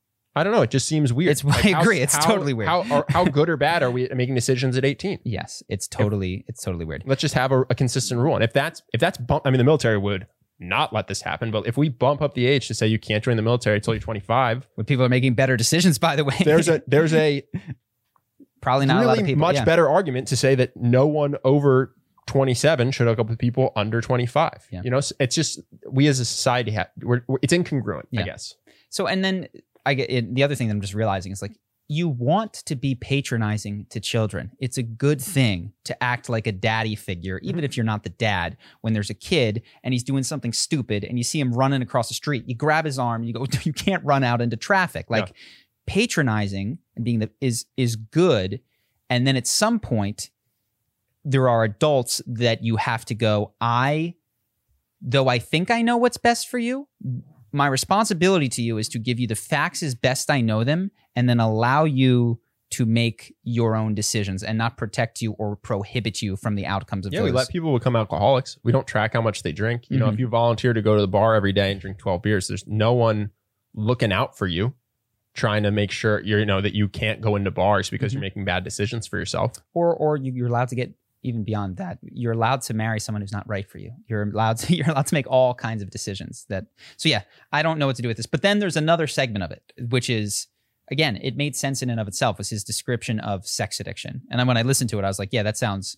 I don't know. It just seems weird. It's- I how- agree. It's how- totally weird. How, are, how good or bad are we at making decisions at eighteen? Yes, it's totally it's totally weird. Let's just have a, a consistent rule. And if that's if that's bump, I mean, the military would not let this happen. But if we bump up the age to say you can't join the military until you're twenty-five, When people are making better decisions, by the way, there's a there's a probably not a lot really of people. much yeah. better argument to say that no one over twenty-seven should hook up with people under twenty-five. Yeah. You know, it's just we as a society have we're, we're, it's incongruent. Yeah. I guess. So, and then I get it, the other thing that I'm just realizing is like, you want to be patronizing to children. It's a good thing to act like a daddy figure, even if you're not the dad. When there's a kid and he's doing something stupid and you see him running across the street, you grab his arm, you go, you can't run out into traffic. Like Yeah. patronizing and being the is is good. And then at some point, there are adults that you have to go, I, though I think I know what's best for you, my responsibility to you is to give you the facts as best I know them and then allow you to make your own decisions and not protect you or prohibit you from the outcomes of Yeah, those. we let people become alcoholics. We don't track how much they drink. You know, Mhm. if you volunteer to go to the bar every day and drink twelve beers, there's no one looking out for you, trying to make sure you're, you know, that you can't go into bars because Mhm. you're making bad decisions for yourself. or or you, you're allowed to get even beyond that. You're allowed to marry someone who's not right for you. You're allowed to you're allowed to make all kinds of decisions that. So yeah, I don't know what to do with this. But then there's another segment of it, which is, again, it made sense in and of itself, was his description of sex addiction. And then when I listened to it, I was like, yeah, that sounds,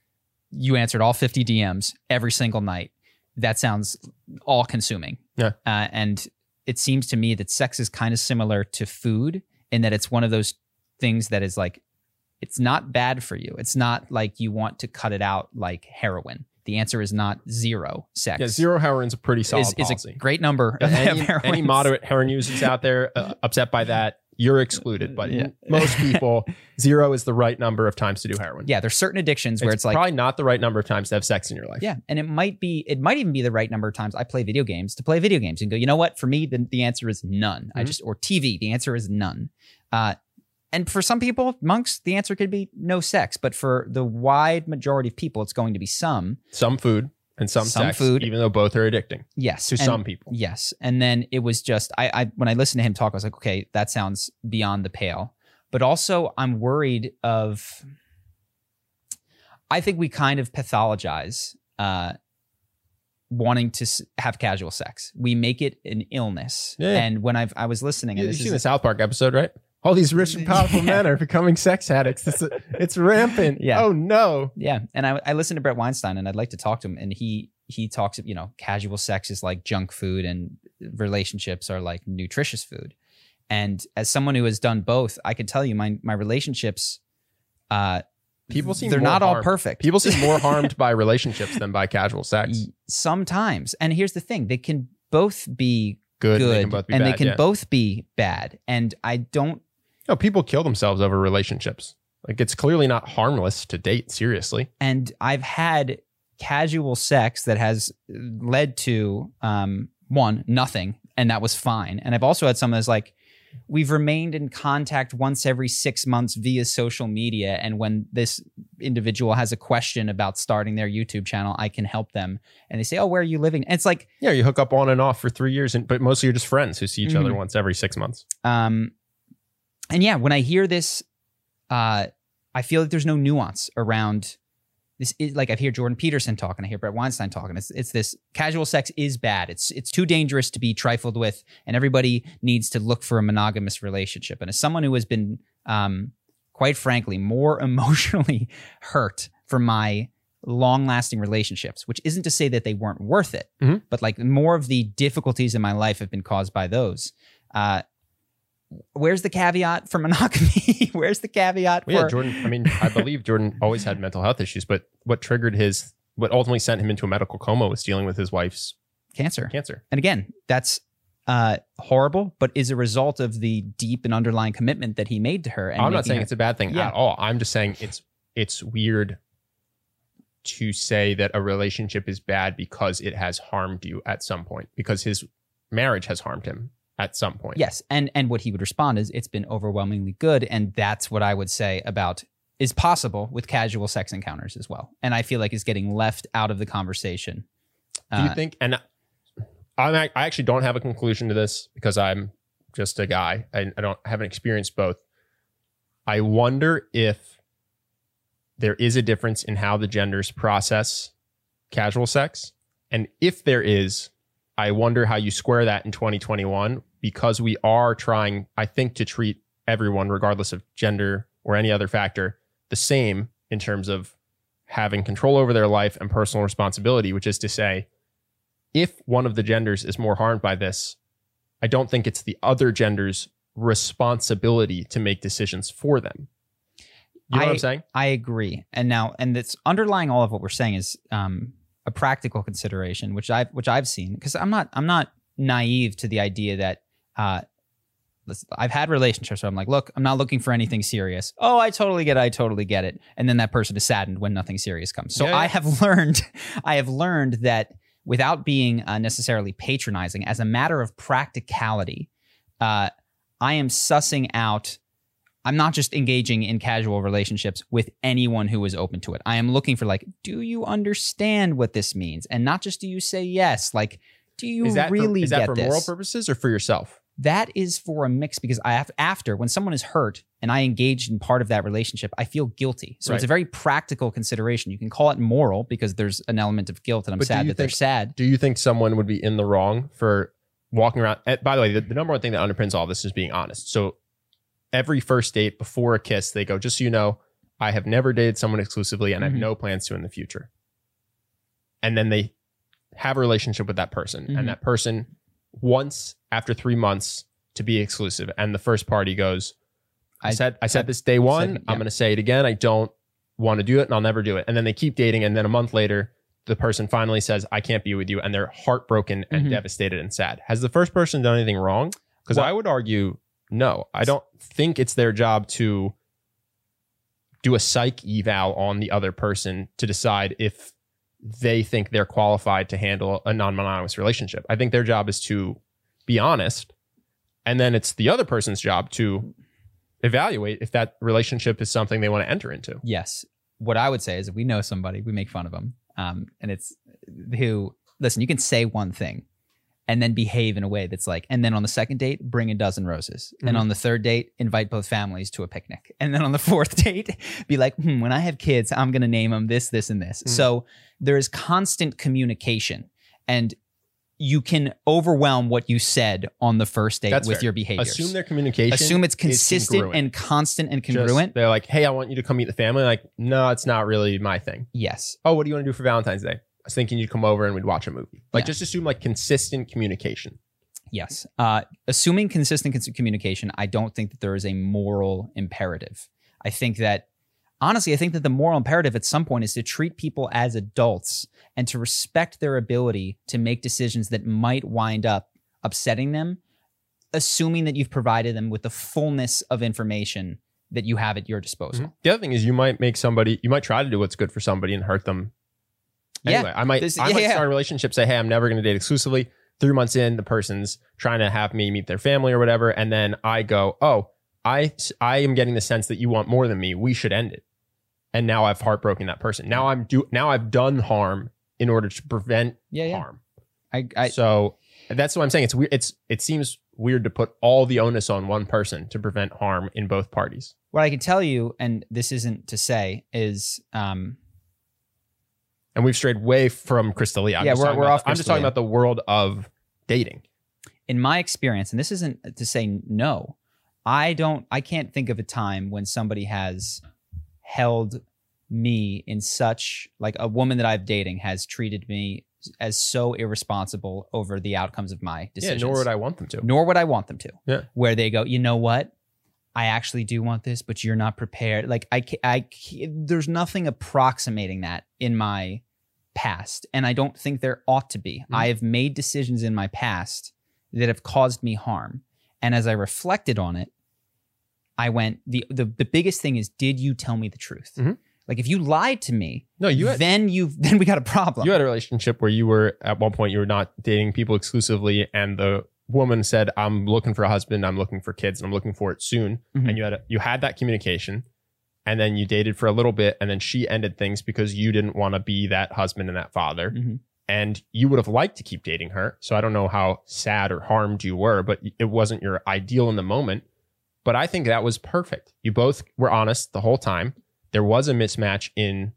you answered all fifty D Ms every single night. That sounds all consuming. Yeah. Uh, and it seems to me that sex is kind of similar to food in that it's one of those things that is like, it's not bad for you. It's not like you want to cut it out like heroin. The answer is not zero sex. Yeah, zero heroin's a pretty solid is, is policy. a great number of any, heroin. any moderate heroin users out there uh, upset by that, you're excluded. But Yeah. most people, zero is the right number of times to do heroin. Yeah, there's certain addictions where it's, it's like, probably not the right number of times to have sex in your life. yeah, and it might be, it might even be the right number of times I play video games to play video games and go, you know what? For me, the, the answer is none. I Mhm. just, or T V, the answer is none. Uh, and for some people, monks, the answer could be no sex. But for the wide majority of people, it's going to be some. Some food and some, Some sex, food. even though both are addicting Yes. to and- some people. Yes. And then it was just, I, I, when I listened to him talk, I was like, okay, that sounds beyond the pale. But also, I'm worried of, I think we kind of pathologize uh, wanting to s- have casual sex. We make it an illness. Yeah. And when I've, I was listening, and You've this seen is the South Park episode, right? All these rich and powerful Yeah. men are becoming sex addicts. It's, it's rampant. Yeah. Oh, no. Yeah, and I, I listened to Brett Weinstein, and I'd like to talk to him. And he he talks, you know, casual sex is like junk food, and relationships are like nutritious food. And as someone who has done both, I can tell you, my my relationships, uh, People seem they're more not all harmed. perfect. People seem more harmed by relationships than by casual sex. Y- sometimes, and here's the thing: they can both be Good. good, They can both be and bad, they can yeah. both be bad. And I don't. No, people kill themselves over relationships. Like, it's clearly not harmless to date, seriously. And I've had casual sex that has led to um, one, nothing, and that was fine. And I've also had some that's like, we've remained in contact once every six months via social media. And when this individual has a question about starting their YouTube channel, I can help them. And they say, oh, where are you living? And it's like, Yeah, you hook up on and off for three years, and but mostly you're just friends who see each other Mhm. once every six months. um, and yeah, when I hear this, uh, I feel like there's no nuance around this. Is, like I hear Jordan Peterson talking, I hear Brett Weinstein talking. It's it's this casual sex is bad. It's it's too dangerous to be trifled with, and everybody needs to look for a monogamous relationship. And as someone who has been, um, quite frankly, more emotionally hurt from my long-lasting relationships, which isn't to say that they weren't worth it, Mhm. but like more of the difficulties in my life have been caused by those. Uh, where's the caveat for monogamy? Where's the caveat Well, yeah, for Jordan. I mean, I believe Jordan always had mental health issues, but what triggered his, what ultimately sent him into a medical coma was dealing with his wife's cancer? cancer. And again, that's uh, horrible, but is a result of the deep and underlying commitment that he made to her. And I'm not making saying her- it's a bad thing Yeah. at all. I'm just saying it's it's weird to say that a relationship is bad because it has harmed you at some point, because his marriage has harmed him at some point. Yes, and and what he would respond is, it's been overwhelmingly good, and that's what I would say about is possible with casual sex encounters as well. And I feel like is getting left out of the conversation. Do you Uh, think, and I'm, I actually don't have a conclusion to this because I'm just a guy. I, I don't haven't experienced both. I wonder if there is a difference in how the genders process casual sex. And if there is, I wonder how you square that in twenty twenty-one, because we are trying, I think, to treat everyone, regardless of gender or any other factor, the same in terms of having control over their life and personal responsibility, which is to say, if one of the genders is more harmed by this, I don't think it's the other gender's responsibility to make decisions for them. You know I, what I'm saying? I agree. And now, and that's underlying all of what we're saying is um, a practical consideration, which I've which I've seen, because I'm not I'm not naive to the idea that uh, listen, I've had relationships where I'm like, look, I'm not looking for anything serious. Oh, I totally get it. I totally get it. And then that person is saddened when nothing serious comes. So Yeah, yeah. I have learned, I have learned that without being uh, necessarily patronizing, as a matter of practicality, uh, I am sussing out. I'm not just engaging in casual relationships with anyone who is open to it. I am looking for, like, do you understand what this means? And not just do you say yes, like, do you Is that really for, is that get for this? moral purposes or for yourself? That is for a mix, because I have, after, when someone is hurt and I engage in part of that relationship, I feel guilty. So Right. it's a very practical consideration. You can call it moral because there's an element of guilt, and I'm But do sad you that they're think- sad. Do you think someone would be in the wrong for walking around? And by the way, the, the number one thing that underpins all this is being honest. So every first date before a kiss, they go, just so you know, I have never dated someone exclusively and I Mhm. have no plans to in the future. And then they have a relationship with that person, Mhm. and that person wants, after three months, to be exclusive. And the first party goes, I, I- said I said this day one, said- yeah. I'm going to say it again. I don't want to do it and I'll never do it. And then they keep dating. And then a month later, the person finally says, I can't be with you. And they're heartbroken and Mhm. devastated and sad. Has the first person done anything wrong? Because Well- I would argue, no. I don't think it's their job to do a psych eval on the other person to decide if they think they're qualified to handle a non-monogamous relationship. I think their job is to be honest. And then it's the other person's job to evaluate if that relationship is something they want to enter into. Yes. What I would say is, if we know somebody, we make fun of them. Um, and it's who, listen, you can say one thing and then behave in a way that's like, and then on the second date, bring a dozen roses. And Mhm. on the third date, invite both families to a picnic. And then on the fourth date, be like, hmm, when I have kids, I'm going to name them this, this, and this. Mhm. So there is constant communication, and you can overwhelm what you said on the first date That's with fair. your behaviors. Assume their communication. Assume it's is consistent congruent. and constant and Just- congruent. they're like, hey, I want you to come meet the family. Like, no, it's not really my thing. Yes. Oh, what do you want to do for Valentine's Day? I was thinking you'd come over and we'd watch a movie. Like, Yeah. just assume like consistent communication. Yes. Uh, assuming consistent cons- communication, I don't think that there is a moral imperative. I think that, honestly, I think that the moral imperative at some point is to treat people as adults and to respect their ability to make decisions that might wind up upsetting them, assuming that you've provided them with the fullness of information that you have at your disposal. The other thing is you might make somebody, you might try to do what's good for somebody and hurt them. Yeah. Anyway, I might, This- I yeah, might yeah. start a relationship, say, hey, I'm never going to date exclusively. Three months in, the person's trying to have me meet their family or whatever. And then I go, oh, I, I am getting the sense that you want more than me. We should end it. And now I've heartbroken that person. Now I'm do, now I've done harm in order to prevent Yeah, yeah. harm. I, I, So that's what I'm saying. It's weird. It's, it seems weird to put all the onus on one person to prevent harm in both parties. what I can tell you, and this isn't to say, is um, And we've strayed way from Crystalia. I'm Yeah, just we're- talking we're about- off I'm just talking Crystalia. about the world of dating. in my experience, and this isn't to say no, I don't, I can't think of a time when somebody has held me in such, like a woman that I've dating has treated me as so irresponsible over the outcomes of my decisions. Yeah, nor would I want them to. Nor would I want them to. Yeah. Where they go, you know what? I actually do want this, but you're not prepared. Like I, ca- I, ca- there's nothing approximating that in my past, and I don't think there ought to be. Mhm. I have made decisions in my past that have caused me harm. And as I reflected on it, I went, the the, the biggest thing is, did you tell me the truth? Mm-hmm. Like if you lied to me, no, you had, then you then we got a problem. You had a relationship where you were, at one point, you were not dating people exclusively, and the woman said, I'm looking for a husband, I'm looking for kids, and I'm looking for it soon. Mm-hmm. And you had a, you had that communication, and then you dated for a little bit, and then she ended things because you didn't want to be that husband and that father. Mm-hmm. And you would have liked to keep dating her. So I don't know how sad or harmed you were, but it wasn't your ideal in the moment. But I think that was perfect. You both were honest the whole time. There was a mismatch in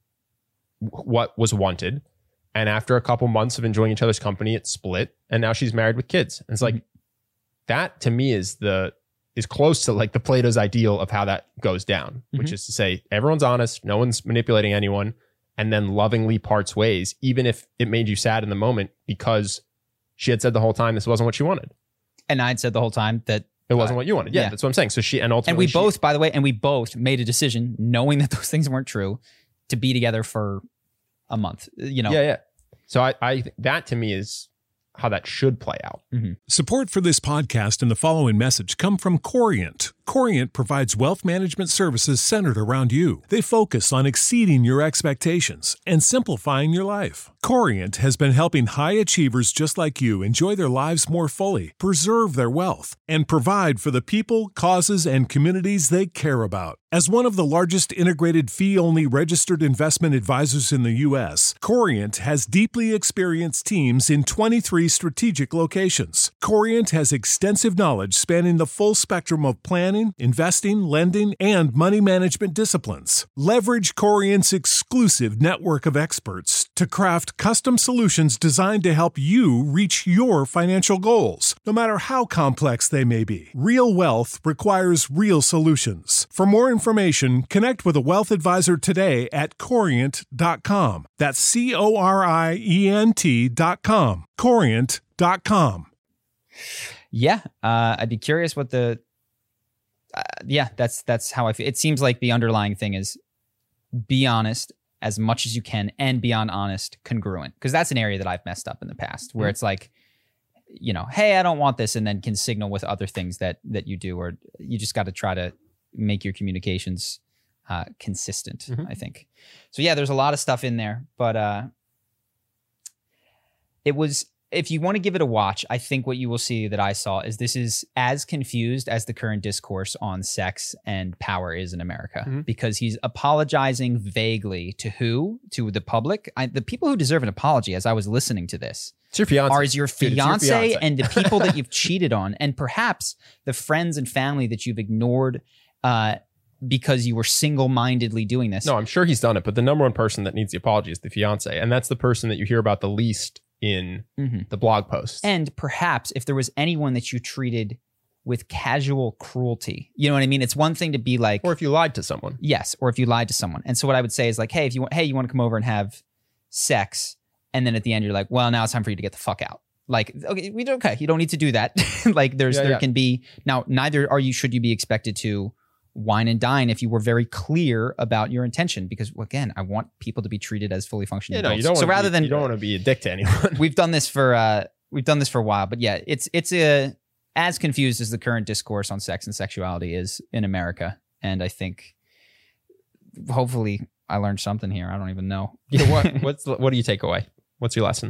what was wanted. And after a couple months of enjoying each other's company, it split. And now she's married with kids. And it's like, mm-hmm. that to me is the is close to like the Plato's ideal of how that goes down, mm-hmm. which is to say everyone's honest, no one's manipulating anyone, and then lovingly parts ways, even if it made you sad in the moment because she had said the whole time this wasn't what she wanted. And I'd said the whole time that it wasn't uh, what you wanted. Yeah, yeah, that's what I'm saying. So she, and ultimately, and we she, both, by the way, and we both made a decision knowing that those things weren't true to be together for a month, you know? Yeah, yeah. So I, I that to me is how that should play out. Mm-hmm. Support for this podcast and the following message come from Corient. Corient provides wealth management services centered around you. They focus on exceeding your expectations and simplifying your life. Corient has been helping high achievers just like you enjoy their lives more fully, preserve their wealth, and provide for the people, causes, and communities they care about. As one of the largest integrated fee-only registered investment advisors in the U S, Corient has deeply experienced teams in twenty-three strategic locations. Corient has extensive knowledge spanning the full spectrum of planning, investing, lending, and money management disciplines. Leverage Corient's exclusive network of experts to craft custom solutions designed to help you reach your financial goals, no matter how complex they may be. Real wealth requires real solutions. For more information, connect with a wealth advisor today at corient dot com. That's C O R I E N T dot com. corient dot com. Yeah, uh, I'd be curious what the... Uh, yeah, that's that's how I feel. It seems like the underlying thing is be honest as much as you can, and beyond honest, congruent. Because that's an area that I've messed up in the past, where mm-hmm. it's like, you know, hey, I don't want this, and then can signal with other things that that you do, or you just got to try to make your communications uh, consistent, mm-hmm. I think. So yeah, there's a lot of stuff in there, but uh, it was, if you want to give it a watch, I think what you will see that I saw is this is as confused as the current discourse on sex and power is in America, mm-hmm. because he's apologizing vaguely to who? To the public? I, the people who deserve an apology, as I was listening to this, it's your fiance. Are your fiance, Dude, your fiance and the people that you've cheated on, and perhaps the friends and family that you've ignored uh, because you were single-mindedly doing this. No, I'm sure he's done it, but the number one person that needs the apology is the fiance, and that's the person that you hear about the least in mm-hmm. the blog posts. And perhaps if there was anyone that you treated with casual cruelty, you know what I mean? It's one thing to be like... Or if you lied to someone. Yes, or if you lied to someone. And so what I would say is like, hey, if you want, hey, you want to come over and have sex, and then at the end you're like, well, now it's time for you to get the fuck out. Like, okay, we don't, okay, you don't need to do that. Like there's, yeah, there yeah. can be, now neither are you, should you be expected to wine and dine if you were very clear about your intention, because again, I want people to be treated as fully functioning yeah, adults. No, you don't so rather be, than you don't want to be a dick to anyone. We've done this for uh we've done this for a while, but yeah, it's it's a as confused as the current discourse on sex and sexuality is in America, and I think hopefully I learned something here. I don't even know. So what what's what do you take away? What's your lesson?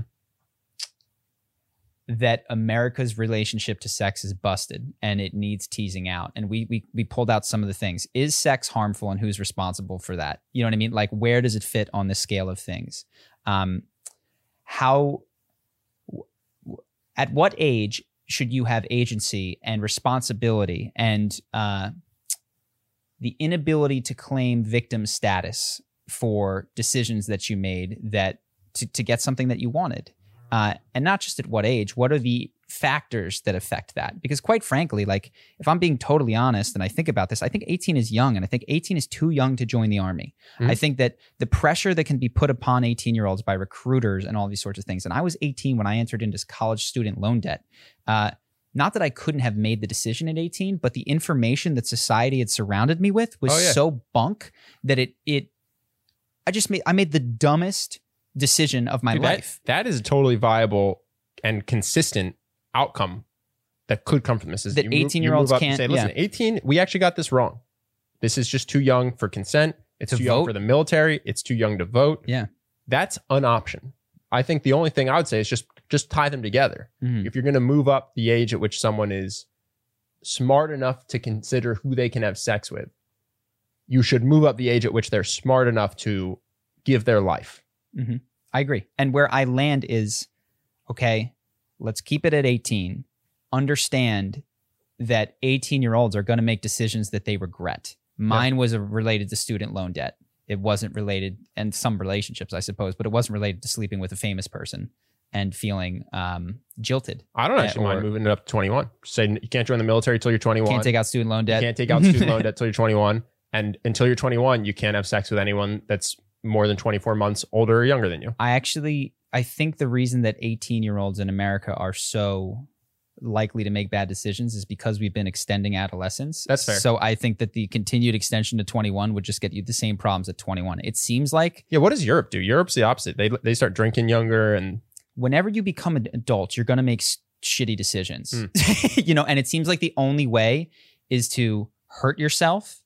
That America's relationship to sex is busted and it needs teasing out. And we we we pulled out some of the things. Is sex harmful, and who's responsible for that? You know what I mean? Like, where does it fit on the scale of things? Um, how, w- at what age should you have agency and responsibility and uh, the inability to claim victim status for decisions that you made that to, to get something that you wanted? Uh, and not just at what age, what are the factors that affect that? Because quite frankly, like if I'm being totally honest and I think about this, I think eighteen is young, and I think eighteen is too young to join the army. Mm-hmm. I think that the pressure that can be put upon eighteen year olds by recruiters and all these sorts of things. And I was eighteen when I entered into college student loan debt. Uh, not that I couldn't have made the decision at eighteen, but the information that society had surrounded me with was oh, yeah. so bunk that it, it, I just made, I made the dumbest decision of my Dude, life. That, that is a totally viable and consistent outcome that could come from this is that you move- eighteen-year-olds you move up and can't- say, listen, yeah. eighteen, we actually got this wrong. This is just too young for consent. It's To too young vote? for the military. It's too young to vote. Yeah. That's an option. I think the only thing I would say is just just tie them together. Mhm. If you're going to move up the age at which someone is smart enough to consider who they can have sex with, you should move up the age at which they're smart enough to give their life. Mm-hmm. I agree. And where I land is, okay, let's keep it at eighteen. Understand that eighteen-year-olds are going to make decisions that they regret. Mine yeah. was related to student loan debt. It wasn't related, and some relationships, I suppose, but it wasn't related to sleeping with a famous person and feeling um, jilted. I don't actually or, mind moving it up to twenty-one. Saying you can't join the military till you're twenty-one. Can't take out student loan debt. You can't take out student loan debt till you're twenty-one. And until you're twenty-one, you can't have sex with anyone that's more than twenty-four months older or younger than you. I actually, I think the reason that eighteen-year-olds in America are so likely to make bad decisions is because we've been extending adolescence. That's fair. So I think that the continued extension to twenty-one would just get you the same problems at twenty-one. It seems like... Yeah, what does Europe do? Europe's the opposite. They they start drinking younger, and... Whenever you become an adult, you're going to make s- shitty decisions. Mm. You know, and it seems like the only way is to hurt yourself,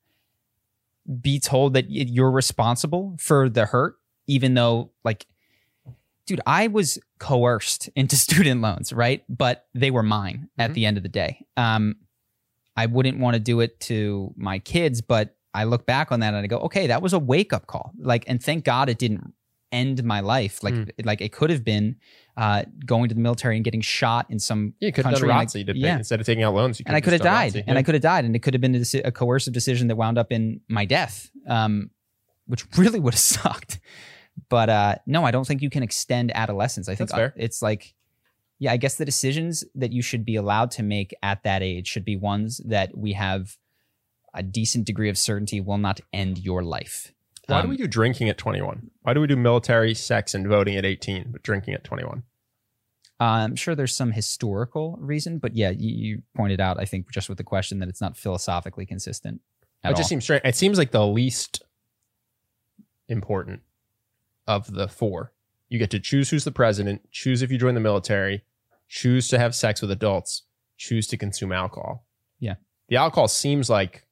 be told that y- you're responsible for the hurt, even though, like... Dude, I was coerced into student loans, right? But they were mine at Mm-hmm. the end of the day. Um, I wouldn't want to do it to my kids, but I look back on that and I go, okay, that was a wake-up call. Like, and thank God it didn't end my life. Like, Mm. like it could have been uh, going to the military and getting shot in some Yeah, you could have country. done and I- Razzi to yeah. pay, instead of taking out loans. You and I could have just done died, Razzi. and Yeah. I could have died, and it could have been a, deci- a coercive decision that wound up in my death, um, which really would have sucked. But uh, no, I don't think you can extend adolescence. I think That's fair. it's like, yeah, I guess the decisions that you should be allowed to make at that age should be ones that we have a decent degree of certainty will not end your life. Why Um, do we do drinking at twenty-one? Why do we do military, sex, and voting at eighteen, but drinking at twenty-one? I'm sure there's some historical reason, but yeah, you, you pointed out, I think, just with the question that it's not philosophically consistent at It just all. seems strange. It seems like the least important of the four. You get to choose who's the president, choose if you join the military, choose to have sex with adults, choose to consume alcohol. Yeah. The alcohol seems like,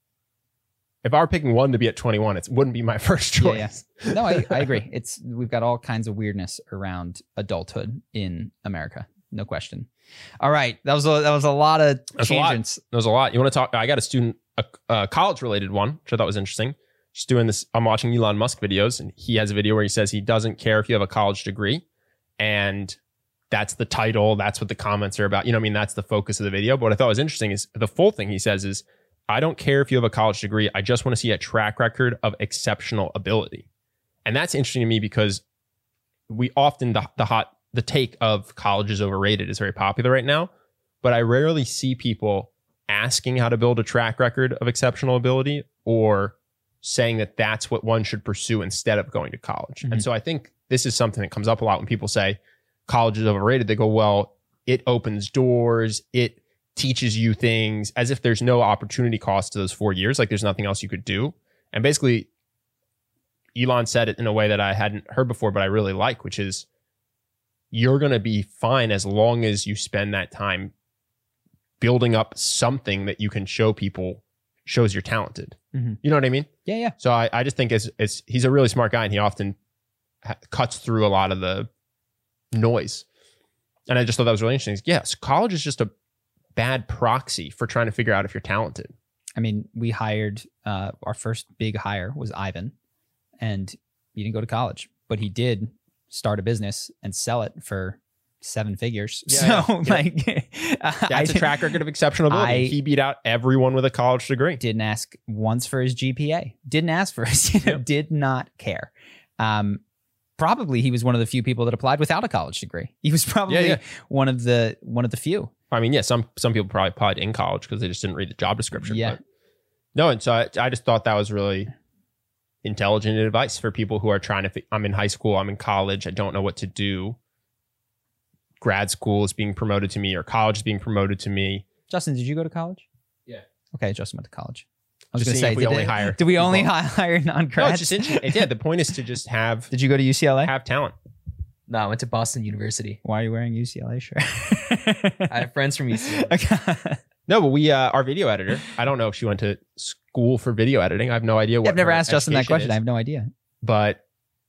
if I were picking one to be at twenty-one, it wouldn't be my first Yeah, choice. yeah. No, I, I agree. It's we've got all kinds of weirdness around adulthood in America, no question. All right, that was a, that was a lot of That's a lot. tangents. There's a lot. You want to talk? I got a student, a, a college related one, which I thought was interesting. Just doing this. I'm watching Elon Musk videos, and he has a video where he says he doesn't care if you have a college degree, and that's the title. That's what the comments are about. You know, what I mean, that's the focus of the video. But what I thought was interesting is the full thing he says is, I don't care if you have a college degree. I just want to see a track record of exceptional ability. And that's interesting to me because we often, the, the hot, the take of college is overrated is very popular right now. But I rarely see people asking how to build a track record of exceptional ability or saying that that's what one should pursue instead of going to college. Mm-hmm. And so I think this is something that comes up a lot when people say college is overrated. They go, well, it opens doors. It teaches you things, as if there's no opportunity cost to those four years. Like there's nothing else you could do. And basically, Elon said it in a way that I hadn't heard before, but I really like, which is you're going to be fine as long as you spend that time building up something that you can show people shows you're talented. Mm-hmm. You know what I mean? Yeah, yeah. So I, I just think it's, it's, he's a really smart guy, and he often ha- cuts through a lot of the noise. And I just thought that was really interesting. Yes, college is just a bad proxy for trying to figure out if you're talented. I mean, we hired, uh, our first big hire was Ivan, and he didn't go to college, but he did start a business and sell it for seven figures. Yeah, so yeah. like, That's I a track record of exceptional ability. I- he beat out everyone with a college degree. didn't ask once for his G P A. Didn't ask for it. You know, Yep. Did not care. Um, probably he was one of the few people that applied without a college degree. He was probably Yeah, yeah. one of the one of the few. I mean, yeah, some some people probably applied in college because they just didn't read the job description. Yeah. But no, and so I, I just thought that was really intelligent advice for people who are trying to. fi- I'm in high school. I'm in college. I don't know what to do. Grad school is being promoted to me, or college is being promoted to me. Justin, did you go to college? Yeah. Okay, Justin went to college. I was Just going to seeing say, if we did, only they- hire did we only people. hi- hire No, non-grads? it's just interesting. Yeah, the point is to just have Did you go to U C L A? have talent. No, I went to Boston University. Why are you wearing U C L A shirt? I have friends from U C L A. Okay. No, but we, uh, our video editor, I don't know if she went to school for video editing. I have no idea what I've never her asked Justin that education question. is, I have no idea. but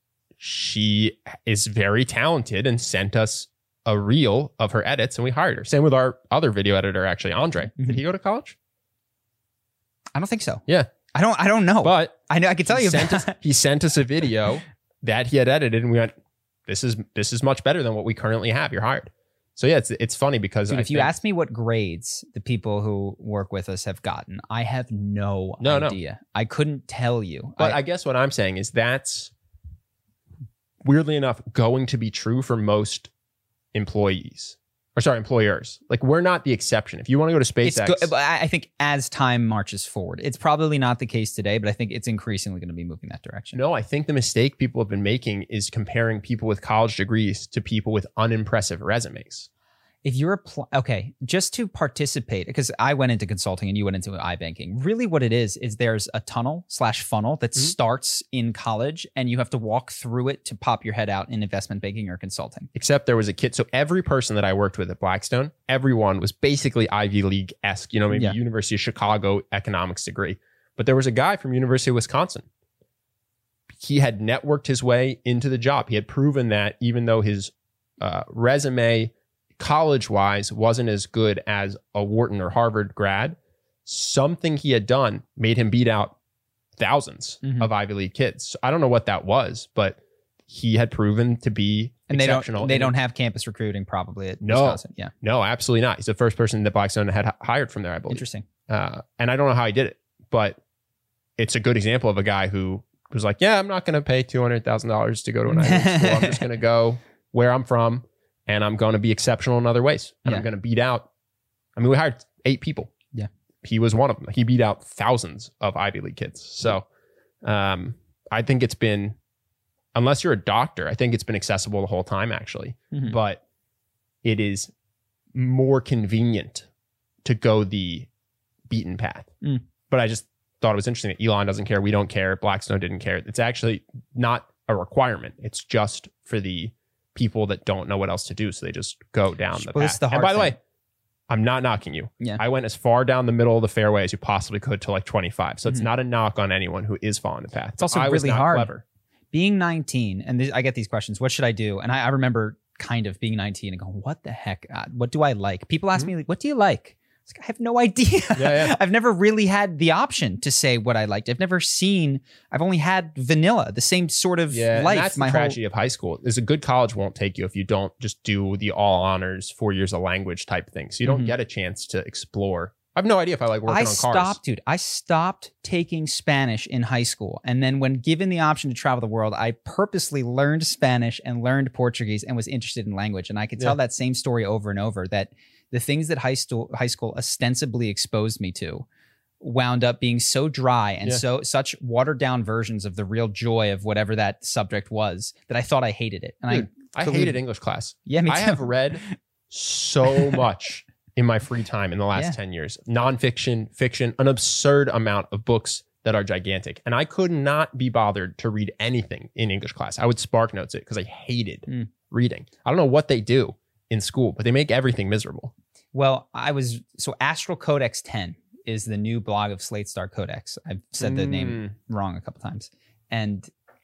she is very talented and sent us a reel of her edits and we hired her. Same with our other video editor, actually, Andre. Mm-hmm. Did he go to college? I don't think so. Yeah. I don't. I don't know. But I know. I can tell he you. sent us, he sent us a video that he had edited and we went, this is, this is much better than what we currently have. You're hired. So yeah, it's, it's funny because Dude, I if you think- ask me what grades the people who work with us have gotten, I have no, No, no. idea. I couldn't tell you. But I, I guess what I'm saying is that's weirdly enough going to be true for most employees or sorry, employers. Like we're not the exception. If you want to go to it's SpaceX, go- but I I think as time marches forward, it's probably not the case today, but I think it's increasingly going to be moving that direction. no, I think the mistake people have been making is comparing people with college degrees to people with unimpressive resumes. If you're appl- okay, just to participate, because I went into consulting and you went into iBanking. Really, what it is is there's a tunnel slash funnel that Mhm. starts in college, and you have to walk through it to pop your head out in investment banking or consulting. Except there was a kid. So every person that I worked with at Blackstone, everyone was basically Ivy League-esque, you know, maybe Yeah. University of Chicago economics degree. But there was a guy from University of Wisconsin. He had networked his way into the job. He had proven that even though his uh, resume college-wise wasn't as good as a Wharton or Harvard grad, something he had done made him beat out thousands Mhm. of Ivy League kids. So I don't know what that was, but he had proven to be And they exceptional. don't they And- don't have campus recruiting probably at No. Wisconsin. Yeah, No, absolutely not. He's the first person that Blackstone had h- hired from there, I believe. interesting. Uh, and I don't know how he did it, but it's a good example of a guy who was like, yeah, I'm not going to pay two hundred thousand dollars to go to an Ivy League school. I'm just going to go where I'm from and I'm going to be exceptional in other ways. And Yeah. I'm going to beat out. I mean, we hired eight people. Yeah. He was one of them. He beat out thousands of Ivy League kids. So um, I think it's been, unless you're a doctor, I think it's been accessible the whole time, actually. Mhm. But it is more convenient to go the beaten path. Mm. But I just thought it was interesting that Elon doesn't care. We don't care. Blackstone didn't care. It's actually not a requirement. It's just for the people that don't know what else to do. So they just go down the Well, path. it's the and hard by the thing. way, I'm not knocking you. Yeah. I went as far down the middle of the fairway as you possibly could to like twenty-five. So it's Mhm. not a knock on anyone who is following the path. It's also I was really not hard. clever. Being nineteen, and this, I get these questions, what should I do? And I, I remember kind of being nineteen and going, what the heck? Uh, what do I like? People ask me, like, what do you like? It's like, I have no idea. Mm-hmm. Yeah, yeah. I've never really had the option to say what I liked. I've never seen, I've only had vanilla, the same sort of Yeah, life. and that's my the whole tragedy of high school. Is a good college won't take you if you don't just do the all honors, four years of language type thing. So you don't Mhm. get a chance to explore. I have no idea if I like working I on cars. stopped, dude. I stopped taking Spanish in high school. And then when given the option to travel the world, I purposely learned Spanish and learned Portuguese and was interested in language. And I could tell Yeah. that same story over and over, that the things that high school high school ostensibly exposed me to wound up being so dry and Yeah. so such watered down versions of the real joy of whatever that subject was that I thought I hated it. And Dude, I totally- hated English class. yeah, me too. I have read so much in my free time in the last Yeah. ten years. Nonfiction, fiction, an absurd amount of books that are gigantic. And I could not be bothered to read anything in English class. I would spark notes it because I hated Mm. reading. I don't know what they do in school, but they make everything miserable. Well, I was so Astral Codex ten is the new blog of Slate Star Codex. I've said the name wrong a couple times, and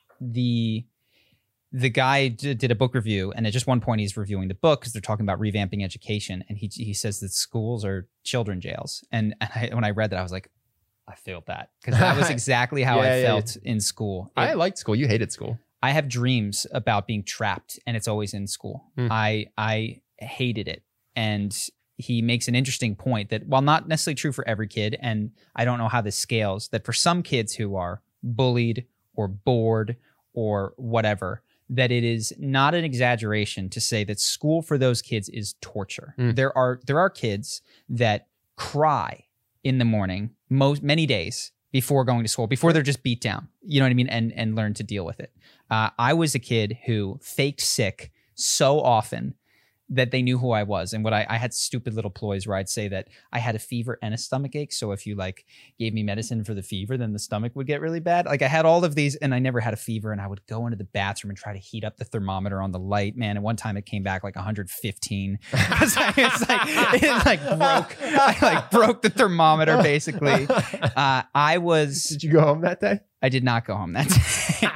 the the guy d- did a book review, and at just one point he's reviewing the book because they're talking about revamping education, and he he says that schools are children jails, and, and I, when I read that, I was like, I felt that because that was exactly how Yeah, I yeah, felt in school. I It- liked school. You hated school. I have dreams about being trapped, and it's always in school. Hmm. I I hated it, and he makes an interesting point that, while not necessarily true for every kid, and I don't know how this scales, that for some kids who are bullied or bored or whatever, that it is not an exaggeration to say that school for those kids is torture. Hmm. There are there are kids that cry in the morning most many days before going to school, before they're just beat down. You know what I mean? And and learn to deal with it. Uh, I was a kid who faked sick so often that they knew who I was. And what I, I had stupid little ploys where I'd say that I had a fever and a stomach ache. So if you like gave me medicine for the fever, then the stomach would get really bad. Like I had all of these and I never had a fever, and I would go into the bathroom and try to heat up the thermometer on the light, man. And one time it came back like one hundred fifteen. It's like, it's like, it like broke, I like broke the thermometer basically. Uh, I was, Did you go home that day? I did not go home that day.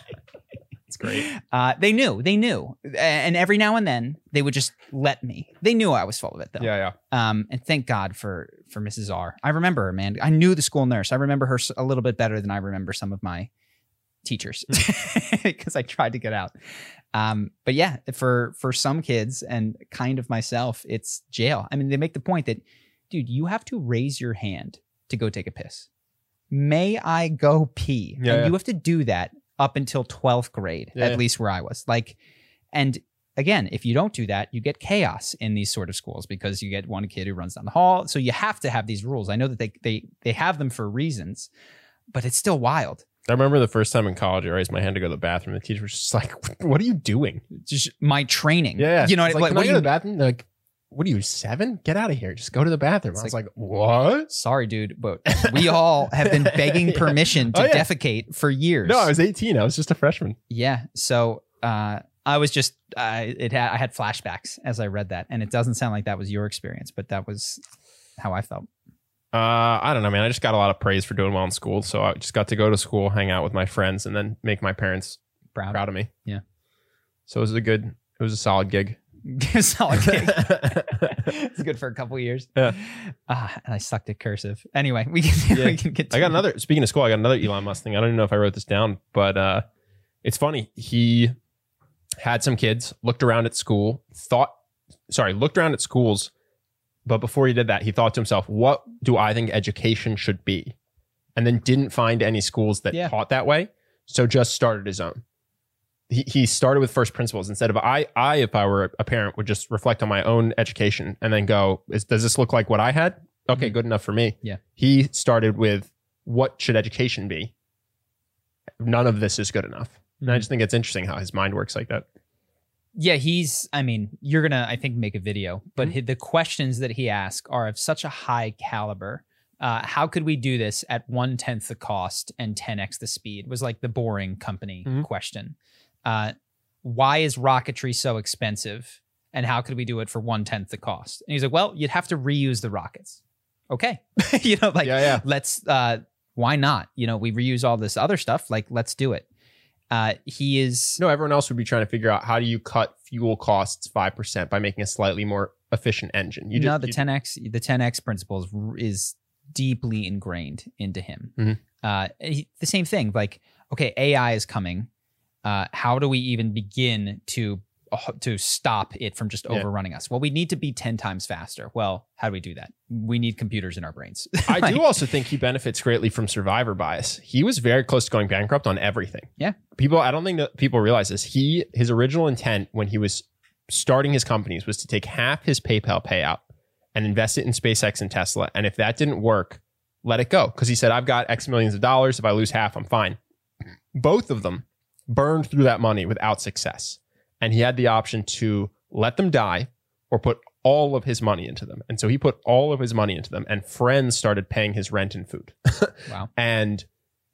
It's great. Uh, they knew, they knew. And every now and then they would just let me. They knew I was full of it though. Yeah, yeah. Um, and thank God for, for Missus R. I remember her, man. I knew the school nurse. I remember her a little bit better than I remember some of my teachers because I tried to get out. Um, but yeah, for, for some kids and kind of myself, it's jail. I mean, they make the point that, dude, you have to raise your hand to go take a piss. May I go pee? Yeah, and yeah. you have to do that up until twelfth grade, Yeah, at yeah. least where I was. Like, and again, if you don't do that, you get chaos in these sort of schools because you get one kid who runs down the hall. So you have to have these rules. I know that they they they have them for reasons, but it's still wild. I remember the first time in college, I raised my hand to go to the bathroom. The teacher was just like, "What are you doing?" Just my training. Yeah, yeah. You know, It's like, like, what can I do go to you- the bathroom? They're like, "What are you, seven? Get out of here! Just go to the bathroom." It's I was like, "What?" Sorry, dude, but we all have been begging Yeah. permission to Oh, yeah. defecate for years. No, I was eighteen. I was just a freshman. Yeah. So uh, I was just, uh, it had, I had flashbacks as I read that. And it doesn't sound like that was your experience, but that was how I felt. Uh, I don't know, man. I just got a lot of praise for doing well in school, so I just got to go to school, hang out with my friends, and then make my parents Proud. proud of me. Yeah. So it was a good, it was a solid gig. Solid gig. It's good for a couple of years. Yeah. Ah, and I sucked at cursive. Anyway, we can, Yeah. we can get to I got another, speaking of school, I got another Elon Musk thing. I don't even know if I wrote this down, but uh, it's funny. He had some kids, looked around at school, thought, sorry, looked around at schools, but before he did that, he thought to himself, what do I think education should be? And then didn't find any schools that Yeah. taught that way. So just started his own. He, he started with first principles instead of I, I, if I were a parent, would just reflect on my own education and then go, is, does this look like what I had? Okay, Mhm. good enough for me. Yeah. He started with what should education be? None of this is good enough. And I Mhm. just think it's interesting how his mind works like that. Yeah, he's, I mean, you're going to, I think, make a video, but Mhm. hi- the questions that he asks are of such a high caliber. Uh, how could we do this at one tenth the cost and ten x the speed was like the boring company Mhm. question. Uh, why is rocketry so expensive? And how could we do it for one tenth the cost? And he's like, well, you'd have to reuse the rockets. Okay. you know, like, Yeah, yeah. let's, uh, why not? You know, we reuse all this other stuff. Like, let's do it. Uh, he is, No, everyone else would be trying to figure out how do you cut fuel costs five percent by making a slightly more efficient engine. You no, just, the you- ten x, the ten x principle is, is deeply ingrained into him. Mhm. Uh, he- the same thing, like, okay, A I is coming. Uh, how do we even begin to uh, to stop it from just Yeah. overrunning us? Well, we need to be ten times faster. Well, how do we do that? We need computers in our brains. I Like, do also think he benefits greatly from survivor bias. He was very close to going bankrupt on everything. Yeah. People, I don't think that people realize this. He, his original intent when he was starting his companies was to take half his PayPal payout and invest it in SpaceX and Tesla. And if that didn't work, let it go. Because he said, I've got X millions of dollars. If I lose half, I'm fine. Both of them burned through that money without success. And he had the option to let them die or put all of his money into them. And so he put all of his money into them, and friends started paying his rent and food. Wow. And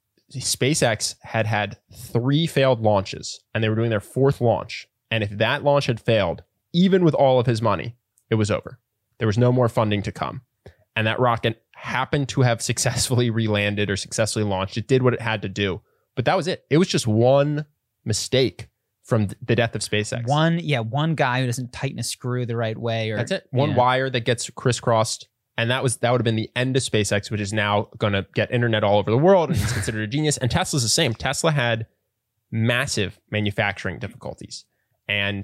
SpaceX had had three failed launches, and they were doing their fourth launch. And if that launch had failed, even with all of his money, it was over. There was no more funding to come. And that rocket happened to have successfully re-landed or successfully launched. It did what it had to do. But that was it. It was just one mistake from th- the death of SpaceX. One, yeah, one guy who doesn't tighten a screw the right way, or That's it. One yeah. wire that gets crisscrossed. And that was that would have been the end of SpaceX, which is now going to get internet all over the world, and he's considered a genius. And Tesla's the same. Tesla had massive manufacturing difficulties, and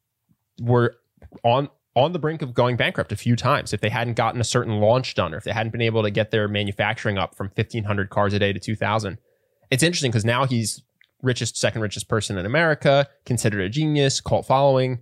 were on on the brink of going bankrupt a few times if they hadn't gotten a certain launch done, or if they hadn't been able to get their manufacturing up from fifteen hundred cars a day to two thousand. It's interesting because now he's richest, second richest person in America, considered a genius, cult following.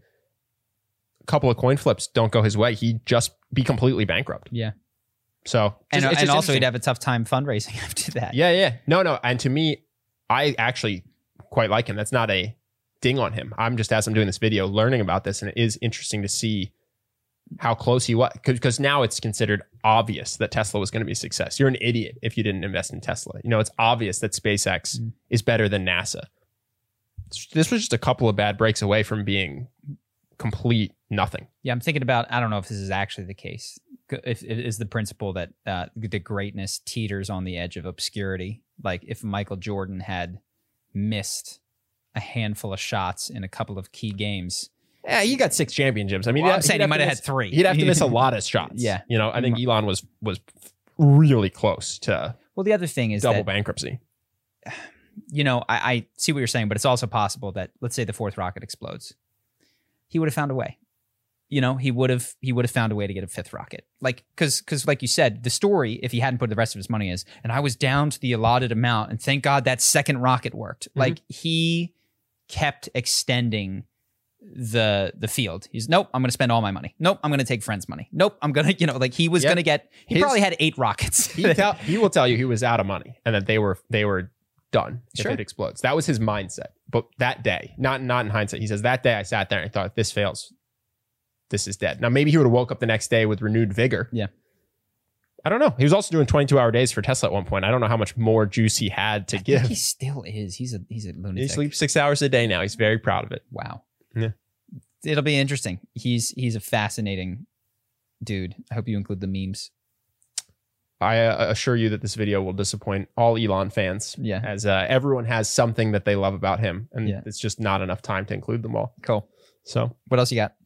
A couple of coin flips don't go his way. He'd just be completely bankrupt. Yeah. So, just- And, it's and just also, he'd interesting. have a tough time fundraising after that. Yeah, yeah. No, no. And to me, I actually quite like him. That's not a ding on him. I'm just, as I'm doing this video, learning about this, and it is interesting to see how close he was, because now it's considered obvious that Tesla was going to be a success. You're an idiot if you didn't invest in Tesla. You know, it's obvious that SpaceX mm. is better than NASA. This was just a couple of bad breaks away from being complete nothing. Yeah, I'm thinking about, I don't know if this is actually the case. If it is the principle that uh, the greatness teeters on the edge of obscurity. Like if Michael Jordan had missed a handful of shots in a couple of key games. Yeah, he got six championships. I mean, well, I'm saying he might have had three. He'd have to miss a lot of shots. Yeah. You know, I think Elon was was really close to well, the other thing is double that, bankruptcy. You know, I, I see what you're saying, but it's also possible that, let's say the fourth rocket explodes. He would have found a way. You know, he would have he would have found a way to get a fifth rocket. Like, because because like you said, the story, if he hadn't put the rest of his money is, and I was down to the allotted amount, and thank God that second rocket worked. Mm-hmm. Like he kept extending the the field. He's nope, I'm gonna spend all my money. Nope, I'm gonna take friends' money. Nope, I'm gonna, you know, like he was yep. gonna get he His, probably had eight rockets. he, tell, he will tell you he was out of money and that they were they were done sure. if it explodes. That was his mindset. But that day, not not in hindsight, he says that day I sat there and I thought, if this fails, this is dead. Now maybe he would have woke up the next day with renewed vigor. Yeah. I don't know. He was also doing twenty-two hour days for Tesla at one point. I don't know how much more juice he had to I give. Think he still is. He's a he's a lunatic. He sleeps six hours a day now. He's very proud of it. Wow. Yeah. It'll be interesting. He's he's a fascinating dude. I hope you include the memes. I uh, assure you that this video will disappoint all Elon fans. Yeah. As uh, everyone has something that they love about him, and yeah. it's just not enough time to include them all. Cool. So what else you got?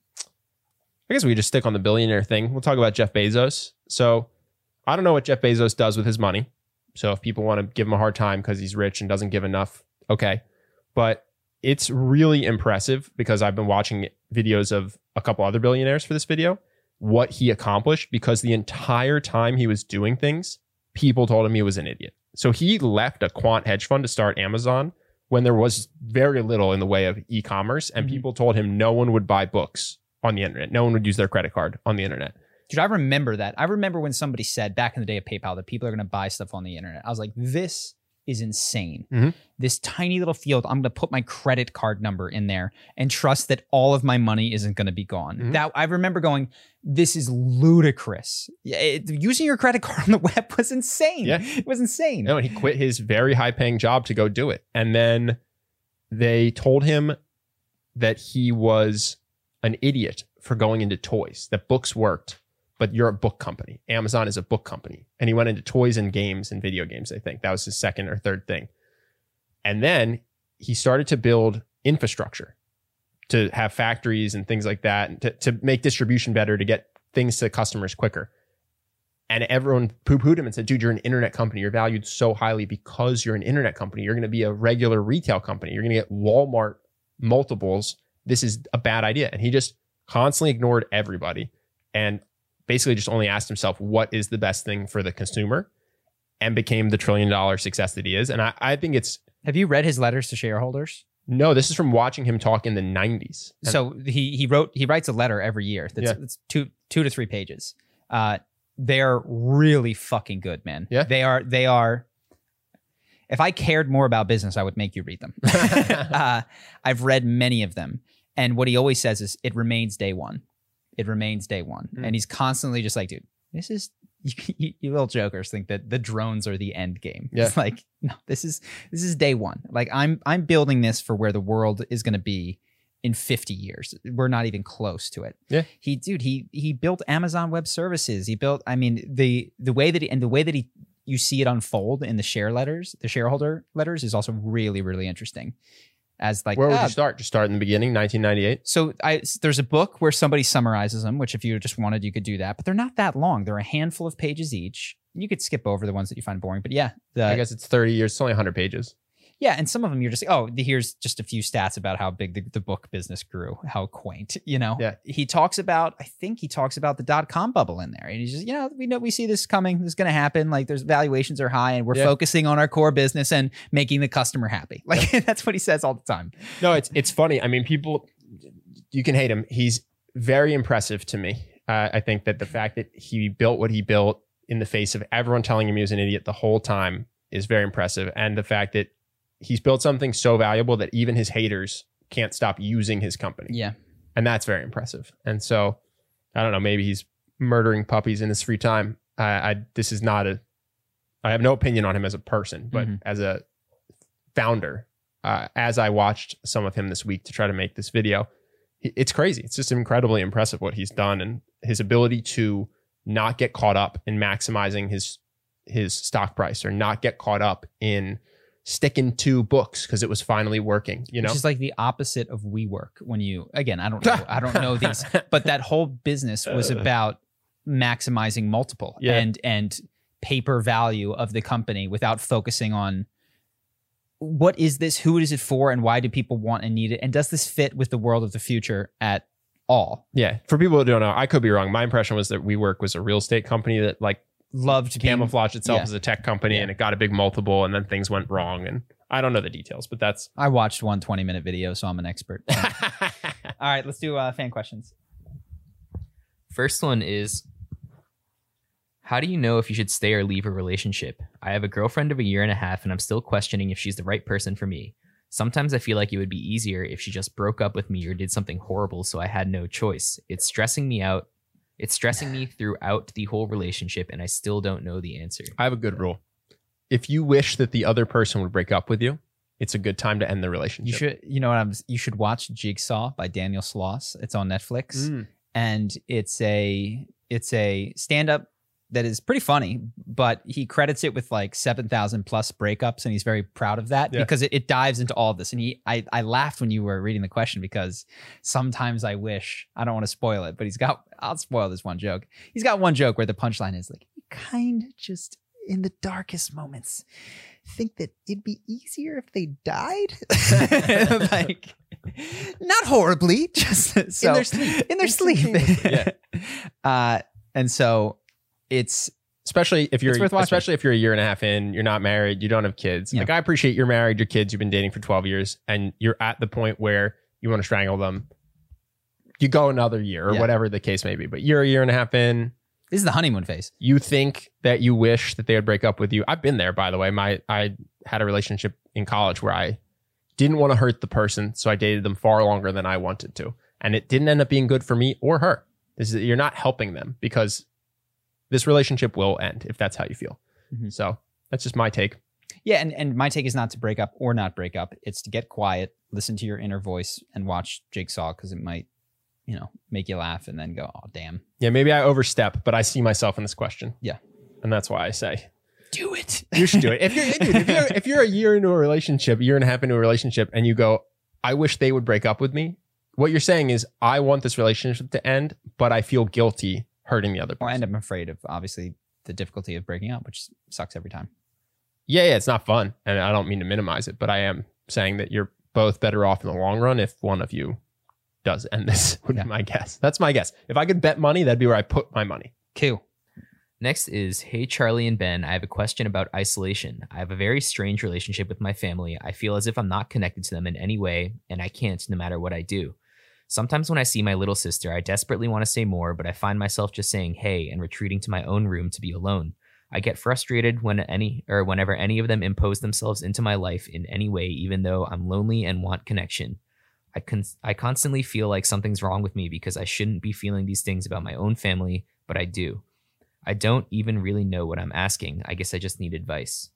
I guess we just stick on the billionaire thing. We'll talk about Jeff Bezos. So I don't know what Jeff Bezos does with his money. So if people want to give him a hard time because he's rich and doesn't give enough, okay. But it's really impressive because I've been watching videos of a couple other billionaires for this video, what he accomplished, because the entire time he was doing things, people told him he was an idiot. So he left a quant hedge fund to start Amazon when there was very little in the way of e-commerce, and mm-hmm. people told him no one would buy books on the internet. No one would use their credit card on the internet. Dude, I remember that. I remember when somebody said back in the day of PayPal that people are going to buy stuff on the internet. I was like, this is insane. Mm-hmm. This tiny little field, I'm going to put my credit card number in there and trust that all of my money isn't going to be gone. Mm-hmm. That I remember going, this is ludicrous. It, using your credit card on the web was insane. Yeah. It was insane. No, and he quit his very high paying job to go do it. And then they told him that he was an idiot for going into toys, that books worked, but you're a book company. Amazon is a book company. And he went into toys and games and video games, I think. That was his second or third thing. And then he started to build infrastructure to have factories and things like that, and to, to make distribution better, to get things to customers quicker. And everyone poo-pooed him and said, dude, you're an internet company. You're valued so highly because you're an internet company. You're going to be a regular retail company. You're going to get Walmart multiples. This is a bad idea. And he just constantly ignored everybody and basically just only asked himself, what is the best thing for the consumer? And became the trillion dollar success that he is. And I, I think it's... Have you read his letters to shareholders? No, this is from watching him talk in the nineties. So he he wrote he writes a letter every year. That's, yeah. that's two two to three pages. Uh, they're really fucking good, man. Yeah. They are they are. If I cared more about business, I would make you read them. uh, I've read many of them. And what he always says is, it remains day one. It remains day one. Mm. And he's constantly just like, dude, this is, you, you, you little jokers think that the drones are the end game. Yeah. It's like, no, this is, this is day one. Like I'm, I'm building this for where the world is going to be in fifty years. We're not even close to it. Yeah. He, dude, he, he built Amazon Web Services. He built, I mean, the, the way that he, and the way that he, you see it unfold in the share letters, the shareholder letters is also really, really interesting. As like, where would ah, you start? Just start in the beginning, nineteen ninety-eight. So I, there's a book where somebody summarizes them, which if you just wanted, you could do that. But they're not that long. They're a handful of pages each. You could skip over the ones that you find boring. But yeah, the, I guess it's thirty years. It's only one hundred pages. Yeah, and some of them you're just, oh, here's just a few stats about how big the, the book business grew, how quaint, you know? Yeah. He talks about, I think he talks about the dot-com bubble in there. And he's just, you know, we know, we see this coming. This is going to happen. Like there's valuations are high and we're yeah. focusing on our core business and making the customer happy. Like yeah. That's what he says all the time. No, it's it's funny. I mean, people, you can hate him. He's very impressive to me. Uh, I think that the fact that he built what he built in the face of everyone telling him he was an idiot the whole time is very impressive. And the fact that he's built something so valuable that even his haters can't stop using his company. Yeah. And that's very impressive. And so I don't know, maybe he's murdering puppies in his free time. I, I this is not a, I have no opinion on him as a person, but Mhm. as a founder, uh, as I watched some of him this week to try to make this video, it's crazy. It's just incredibly impressive what he's done and his ability to not get caught up in maximizing his his stock price or not get caught up in sticking to books because it was finally working, you know? Which is like the opposite of WeWork. When you, again, I don't know, I don't know these, but that whole business was about maximizing multiple Yeah. and and paper value of the company without focusing on what is this, who is it for, and why do people want and need it, and does this fit with the world of the future at all? Yeah. For people who don't know, I could be wrong. My impression was that WeWork was a real estate company that like Loved being- camouflaged itself yeah. as a tech company Yeah. and it got a big multiple and then things went wrong. And I don't know the details, but that's I watched one twenty minute video, so I'm an expert. All right, let's do uh, fan questions. First one is, how do you know if you should stay or leave a relationship? I have a girlfriend of a year and a half, and I'm still questioning if she's the right person for me. Sometimes I feel like it would be easier if she just broke up with me or did something horrible, so I had no choice. It's stressing me out. It's stressing me throughout the whole relationship, and I still don't know the answer. I have a good rule. If you wish that the other person would break up with you, it's a good time to end the relationship. You should, you know what I'm. You should watch Jigsaw by Daniel Sloss. It's on Netflix, Mm. and it's a it's a stand up that is pretty funny. But he credits it with like seven thousand plus breakups, and he's very proud of that Yeah. because it, it dives into all of this. And he, I, I laughed when you were reading the question because sometimes I wish, I don't want to spoil it, but he's got. I'll spoil this one joke. He's got one joke where the punchline is like, you kind of just in the darkest moments think that it'd be easier if they died. Like, not horribly, just so, In their sleep. in their sleep. Yeah. uh and so it's Especially if you're It's worth watching. especially if you're a year and a half in, you're not married, you don't have kids. Yeah. Like I appreciate you're married, your kids, you've been dating for twelve years, and you're at the point where you want to strangle them. You go another year or Yeah. whatever the case may be. But you're a year and a half in, this is the honeymoon phase. you think that you wish that they would break up with you. I've been there, by the way. My I had a relationship in college where I didn't want to hurt the person, so I dated them far longer than I wanted to. And it didn't end up being good for me or her. This is, you're not helping them because this relationship will end if that's how you feel. Mhm. So that's just my take. Yeah, and, and my take is not to break up or not break up. It's to get quiet, listen to your inner voice, and watch Jigsaw because it might, you know, make you laugh and then go, oh, damn. Yeah, maybe I overstep, but I see myself in this question. Yeah. And that's why I say Do it. you should do it. If you're, dude, if you're if you're a year into a relationship, a year and a half into a relationship, and you go, I wish they would break up with me. What you're saying is, I want this relationship to end, but I feel guilty hurting the other Well, person. and I'm afraid of, obviously, the difficulty of breaking up, which sucks every time. Yeah, yeah, it's not fun, and I don't mean to minimize it, but I am saying that you're both better off in the long run if one of you does end this. Would Yeah. be my guess. That's my guess. If I could bet money, that'd be where I put my money. Q. Next is, hey, Charlie and Ben, I have a question about isolation. I have a very strange relationship with my family. I feel as if I'm not connected to them in any way, and I can't no matter what I do. Sometimes when I see my little sister, I desperately want to say more, but I find myself just saying hey and retreating to my own room to be alone. I get frustrated when any or whenever any of them impose themselves into my life in any way, even though I'm lonely and want connection. I con- I constantly feel like something's wrong with me because I shouldn't be feeling these things about my own family, but I do. I don't even really know what I'm asking. I guess I just need advice.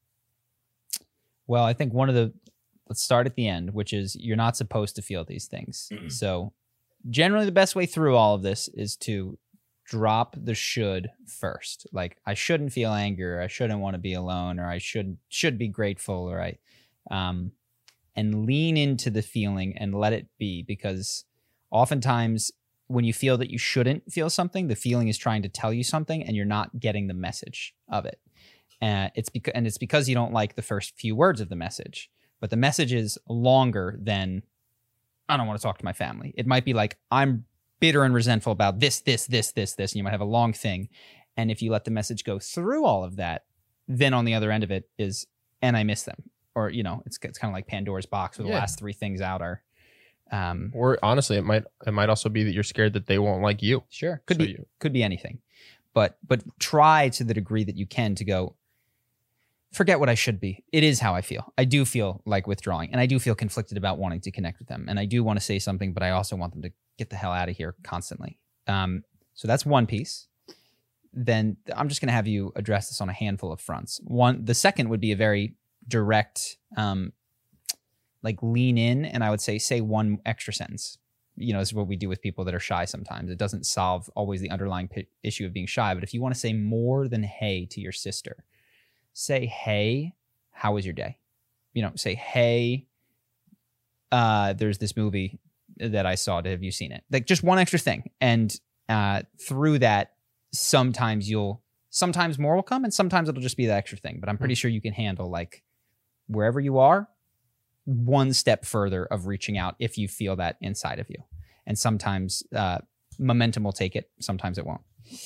Well, I think one of the, let's start at the end, which is you're not supposed to feel these things. So generally the best way through all of this is to drop the should first. Like, I shouldn't feel anger, or I shouldn't want to be alone, or I should should be grateful, or I um and lean into the feeling and let it be, because oftentimes when you feel that you shouldn't feel something, the feeling is trying to tell you something and you're not getting the message of it. And it's because and it's because you don't like the first few words of the message. But the message is longer than, I don't want to talk to my family. It might be like, I'm bitter and resentful about this, this, this, this, this, and you might have a long thing. And if you let the message go through all of that, then on the other end of it is, and I miss them. Or, you know, it's it's kind of like Pandora's box, where the Yeah. last three things out are, um, Or honestly, it might it might also be that you're scared that they won't like you. sure, could So be, you- could be anything. But but try to the degree that you can to go, forget what I should be. It is how I feel. I do feel like withdrawing, and I do feel conflicted about wanting to connect with them. And I do want to say something, but I also want them to get the hell out of here constantly. Um, so that's one piece. Then I'm just going to have you address this on a handful of fronts. One, the second would be a very direct, um, like lean in, and I would say, say one extra sentence. You know, this is what we do with people that are shy sometimes. It doesn't solve always the underlying p- issue of being shy. But if you want to say more than hey to your sister, say, hey, how was your day? You know, say, hey, uh, there's this movie that I saw. Have you seen it? Like just one extra thing. And uh, through that, sometimes you'll, sometimes more will come and sometimes it'll just be that extra thing. But I'm pretty sure you can handle like wherever you are, one step further of reaching out if you feel that inside of you. And sometimes uh, momentum will take it. Sometimes it won't.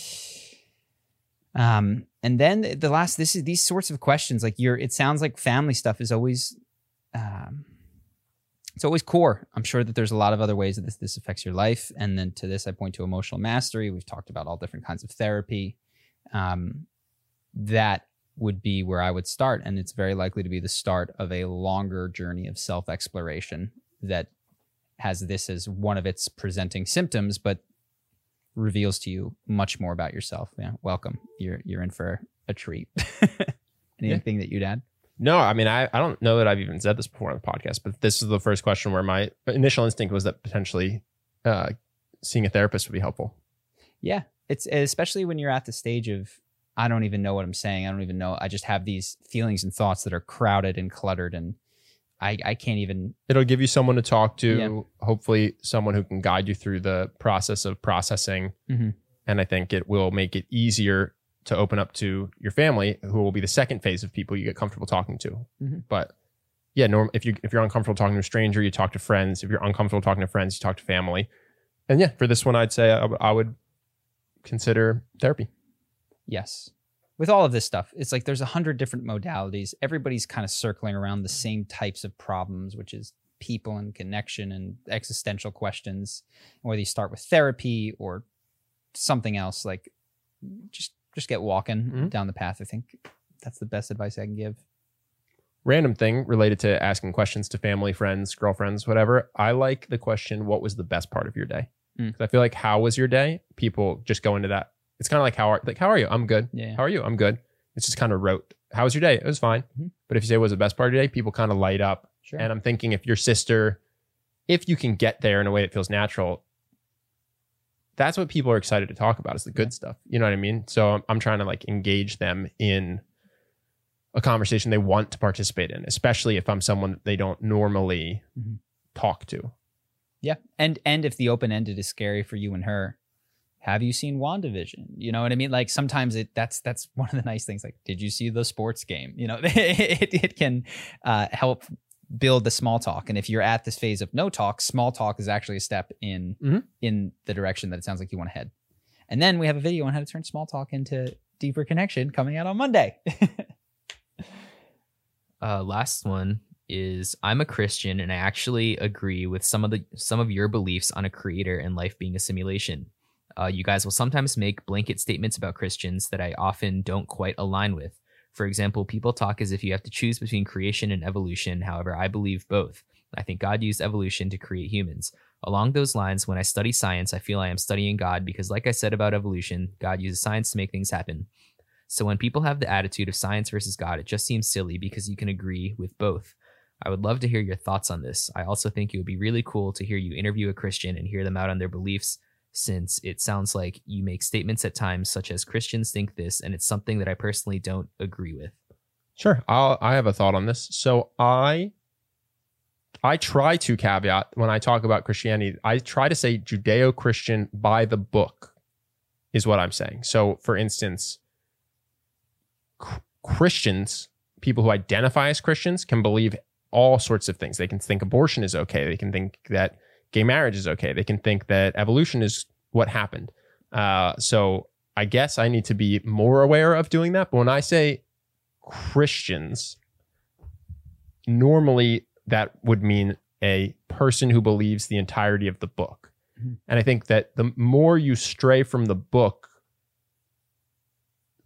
Um, and then the last, this is these sorts of questions, like you're, it sounds like family stuff is always, um, it's always core. I'm sure that there's a lot of other ways that this, this affects your life. And then to this, I point to emotional mastery. We've talked about all different kinds of therapy. Um, that would be where I would start. And it's very likely to be the start of a longer journey of self-exploration that has this as one of its presenting symptoms, but reveals to you much more about yourself. Yeah, welcome. You're you're in for a treat. Anything yeah. that you'd add? No, I mean, I, I don't know that I've even said this before on the podcast, but this is the first question where my initial instinct was that potentially uh, seeing a therapist would be helpful. Yeah, it's especially when you're at the stage of, I don't even know what I'm saying. I don't even know. I just have these feelings and thoughts that are crowded and cluttered, and I, I can't even. It'll give you someone to talk to, yeah. hopefully someone who can guide you through the process of processing. Mm-hmm. And I think it will make it easier to open up to your family, who will be the second phase of people you get comfortable talking to. Mm-hmm. But yeah, norm, if, you, if you're uncomfortable talking to a stranger, you talk to friends. If you're uncomfortable talking to friends, you talk to family. And yeah, for this one, I'd say I, I would consider therapy. Yes. With all of this stuff, it's like there's a hundred different modalities. Everybody's kind of circling around the same types of problems, which is people and connection and existential questions. Whether you start with therapy or something else, like just just get walking mm-hmm. down the path. I think that's the best advice I can give. Random thing related to asking questions to family, friends, girlfriends, whatever. I like the question, what was the best part of your day? Mm. 'Cause I feel like, how was your day? People just go into that. It's kind of like, how are, like, how are you? I'm good. Yeah. How are you? I'm good. It's just kind of rote. How was your day? It was fine. Mm-hmm. But if you say what was the best part of your day, people kind of light up. Sure. And I'm thinking, if your sister, if you can get there in a way that feels natural, that's what people are excited to talk about, is the good yeah. stuff. You know what I mean? So I'm, I'm trying to like engage them in a conversation they want to participate in, especially if I'm someone that they don't normally mm-hmm. talk to. Yeah. And, and if the open-ended is scary for you and her, have you seen WandaVision? You know what I mean? Like sometimes it that's that's one of the nice things. Like, did you see the sports game? You know, it, it can uh, help build the small talk. And if you're at this phase of no talk, small talk is actually a step in mm-hmm. in the direction that it sounds like you want to head. And then we have a video on how to turn small talk into deeper connection coming out on Monday. uh, last one is, I'm a Christian and I actually agree with some of the some of your beliefs on a creator and life being a simulation. Uh, you guys will sometimes make blanket statements about Christians that I often don't quite align with. For example, people talk as if you have to choose between creation and evolution. However, I believe both. I think God used evolution to create humans. Along those lines, when I study science, I feel I am studying God because, like I said about evolution, God uses science to make things happen. So when people have the attitude of science versus God, it just seems silly because you can agree with both. I would love to hear your thoughts on this. I also think it would be really cool to hear you interview a Christian and hear them out on their beliefs, since it sounds like you make statements at times such as Christians think this, and it's something that I personally don't agree with. Sure. I'll, I have a thought on this. So I, I try to caveat when I talk about Christianity, I try to say Judeo-Christian by the book is what I'm saying. So for instance, c- Christians, people who identify as Christians, can believe all sorts of things. They can think abortion is okay. They can think that gay marriage is okay. They can think that evolution is what happened. Uh, so I guess I need to be more aware of doing that. But when I say Christians, normally that would mean a person who believes the entirety of the book. Mm-hmm. And I think that the more you stray from the book,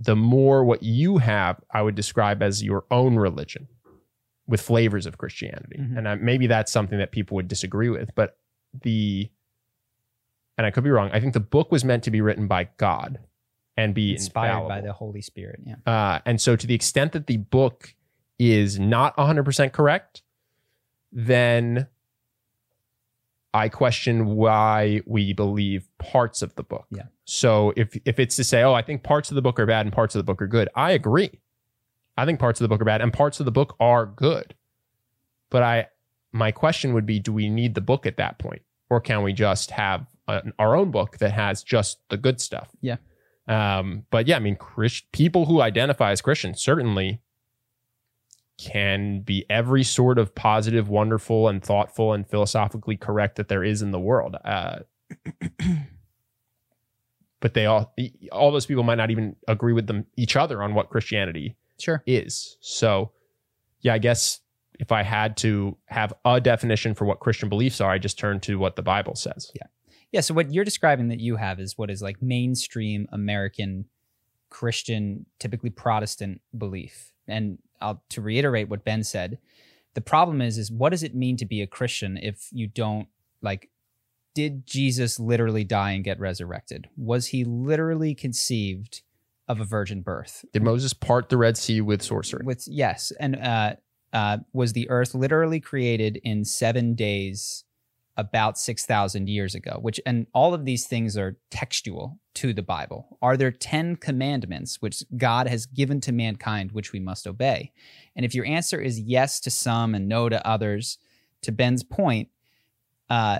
the more what you have, I would describe as your own religion with flavors of Christianity. Mhm. And I, maybe that's something that people would disagree with, but the, and I could be wrong, I think the book was meant to be written by God and be Inspired infallible. by the Holy Spirit. Yeah. Uh, and so to the extent that the book is not one hundred percent correct, then I question why we believe parts of the book. Yeah. So if if it's to say, oh, I think parts of the book are bad and parts of the book are good, I agree. I think parts of the book are bad and parts of the book are good. But I, my question would be, do we need the book at that point? Or can we just have a, our own book that has just the good stuff? Yeah. Um, but yeah, I mean, Christ, people who identify as Christians certainly can be every sort of positive, wonderful, and thoughtful and philosophically correct that there is in the world. Uh, but they all, all those people might not even agree with them each other on what Christianity Sure. is. So, yeah, I guess if I had to have a definition for what Christian beliefs are, I just turn to what the Bible says. Yeah. Yeah. So what you're describing that you have is what is like mainstream American Christian, typically Protestant belief. And I'll, to reiterate what Ben said, the problem is, is what does it mean to be a Christian if you don't, like, did Jesus literally die and get resurrected? Was he literally conceived of a virgin birth? Did Moses part the Red Sea with sorcery? With yes. And uh, uh, was the earth literally created in seven days about six thousand years ago? Which, and all of these things are textual to the Bible. Are there ten commandments which God has given to mankind which we must obey? And if your answer is yes to some and no to others, to Ben's point, uh,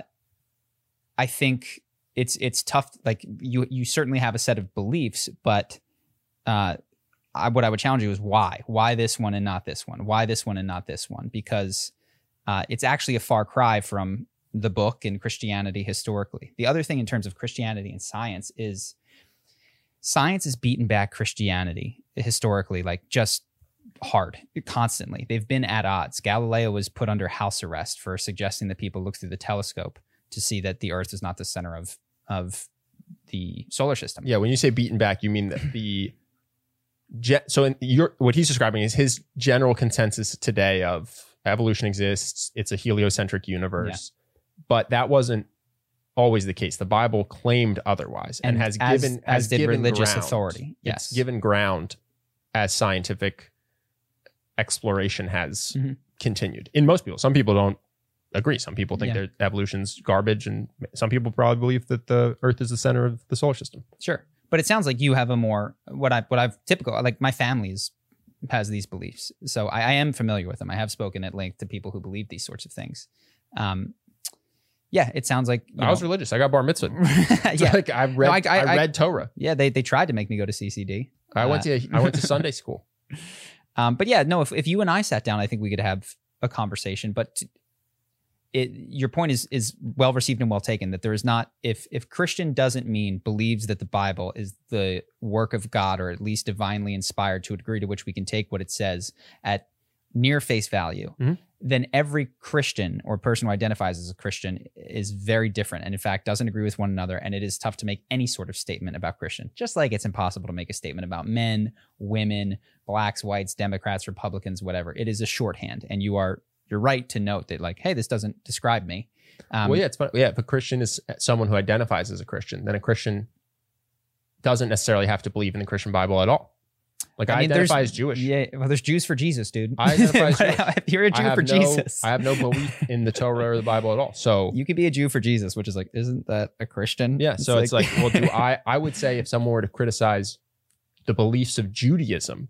I think it's it's tough. Like you you certainly have a set of beliefs, but uh, I, what I would challenge you is why? Why this one and not this one? Why this one and not this one? Because uh, it's actually a far cry from the book and Christianity historically. The other thing in terms of Christianity and science is science has beaten back Christianity historically, like just hard, constantly. They've been at odds. Galileo was put under house arrest for suggesting that people look through the telescope to see that the earth is not the center of, of the solar system. Yeah, when you say beaten back, you mean that the... Ge- so in your, what he's describing is his general consensus today of evolution exists, it's a heliocentric universe. Yeah. But that wasn't always the case. The Bible claimed otherwise and, and has as, given as has did given religious ground. authority. Yes, It's given ground as scientific exploration has mm-hmm. continued. In most people, some people don't agree. Some people think yeah. that evolution's garbage, and some people probably believe that the Earth is the center of the solar system. Sure, but it sounds like you have a more what I what I've typical like my family's has these beliefs, so I, I am familiar with them. I have spoken at length to people who believe these sorts of things. Um, Yeah, it sounds like I know, was religious. I got bar mitzvah. yeah, like I read. No, I, I, I read Torah. Yeah, they they tried to make me go to C C D. I uh, went to I went to Sunday school. Um, but yeah, no. If if you and I sat down, I think we could have a conversation. But it, your point is is well received and well taken. That there is not if if Christian doesn't mean believes that the Bible is the work of God or at least divinely inspired to a degree to which we can take what it says at near face value. Mm-hmm. Then every Christian or person who identifies as a Christian is very different and in fact doesn't agree with one another, and it is tough to make any sort of statement about Christian, just like it's impossible to make a statement about men, women, blacks, whites, Democrats, Republicans, whatever. It is a shorthand, and you are you're right to note that, like, hey, this doesn't describe me. Um, well, yeah, it's fun. Yeah, if a Christian is someone who identifies as a Christian, then a Christian doesn't necessarily have to believe in the Christian Bible at all. Like I, I mean, identify as Jewish. Yeah, well, there's Jews for Jesus, dude. I identify as Jewish. If you're a Jew for no, Jesus. I have no belief in the Torah or the Bible at all. So you could be a Jew for Jesus, which is like, isn't that a Christian? Yeah. So it's like, it's like well, do I? I would say if someone were to criticize the beliefs of Judaism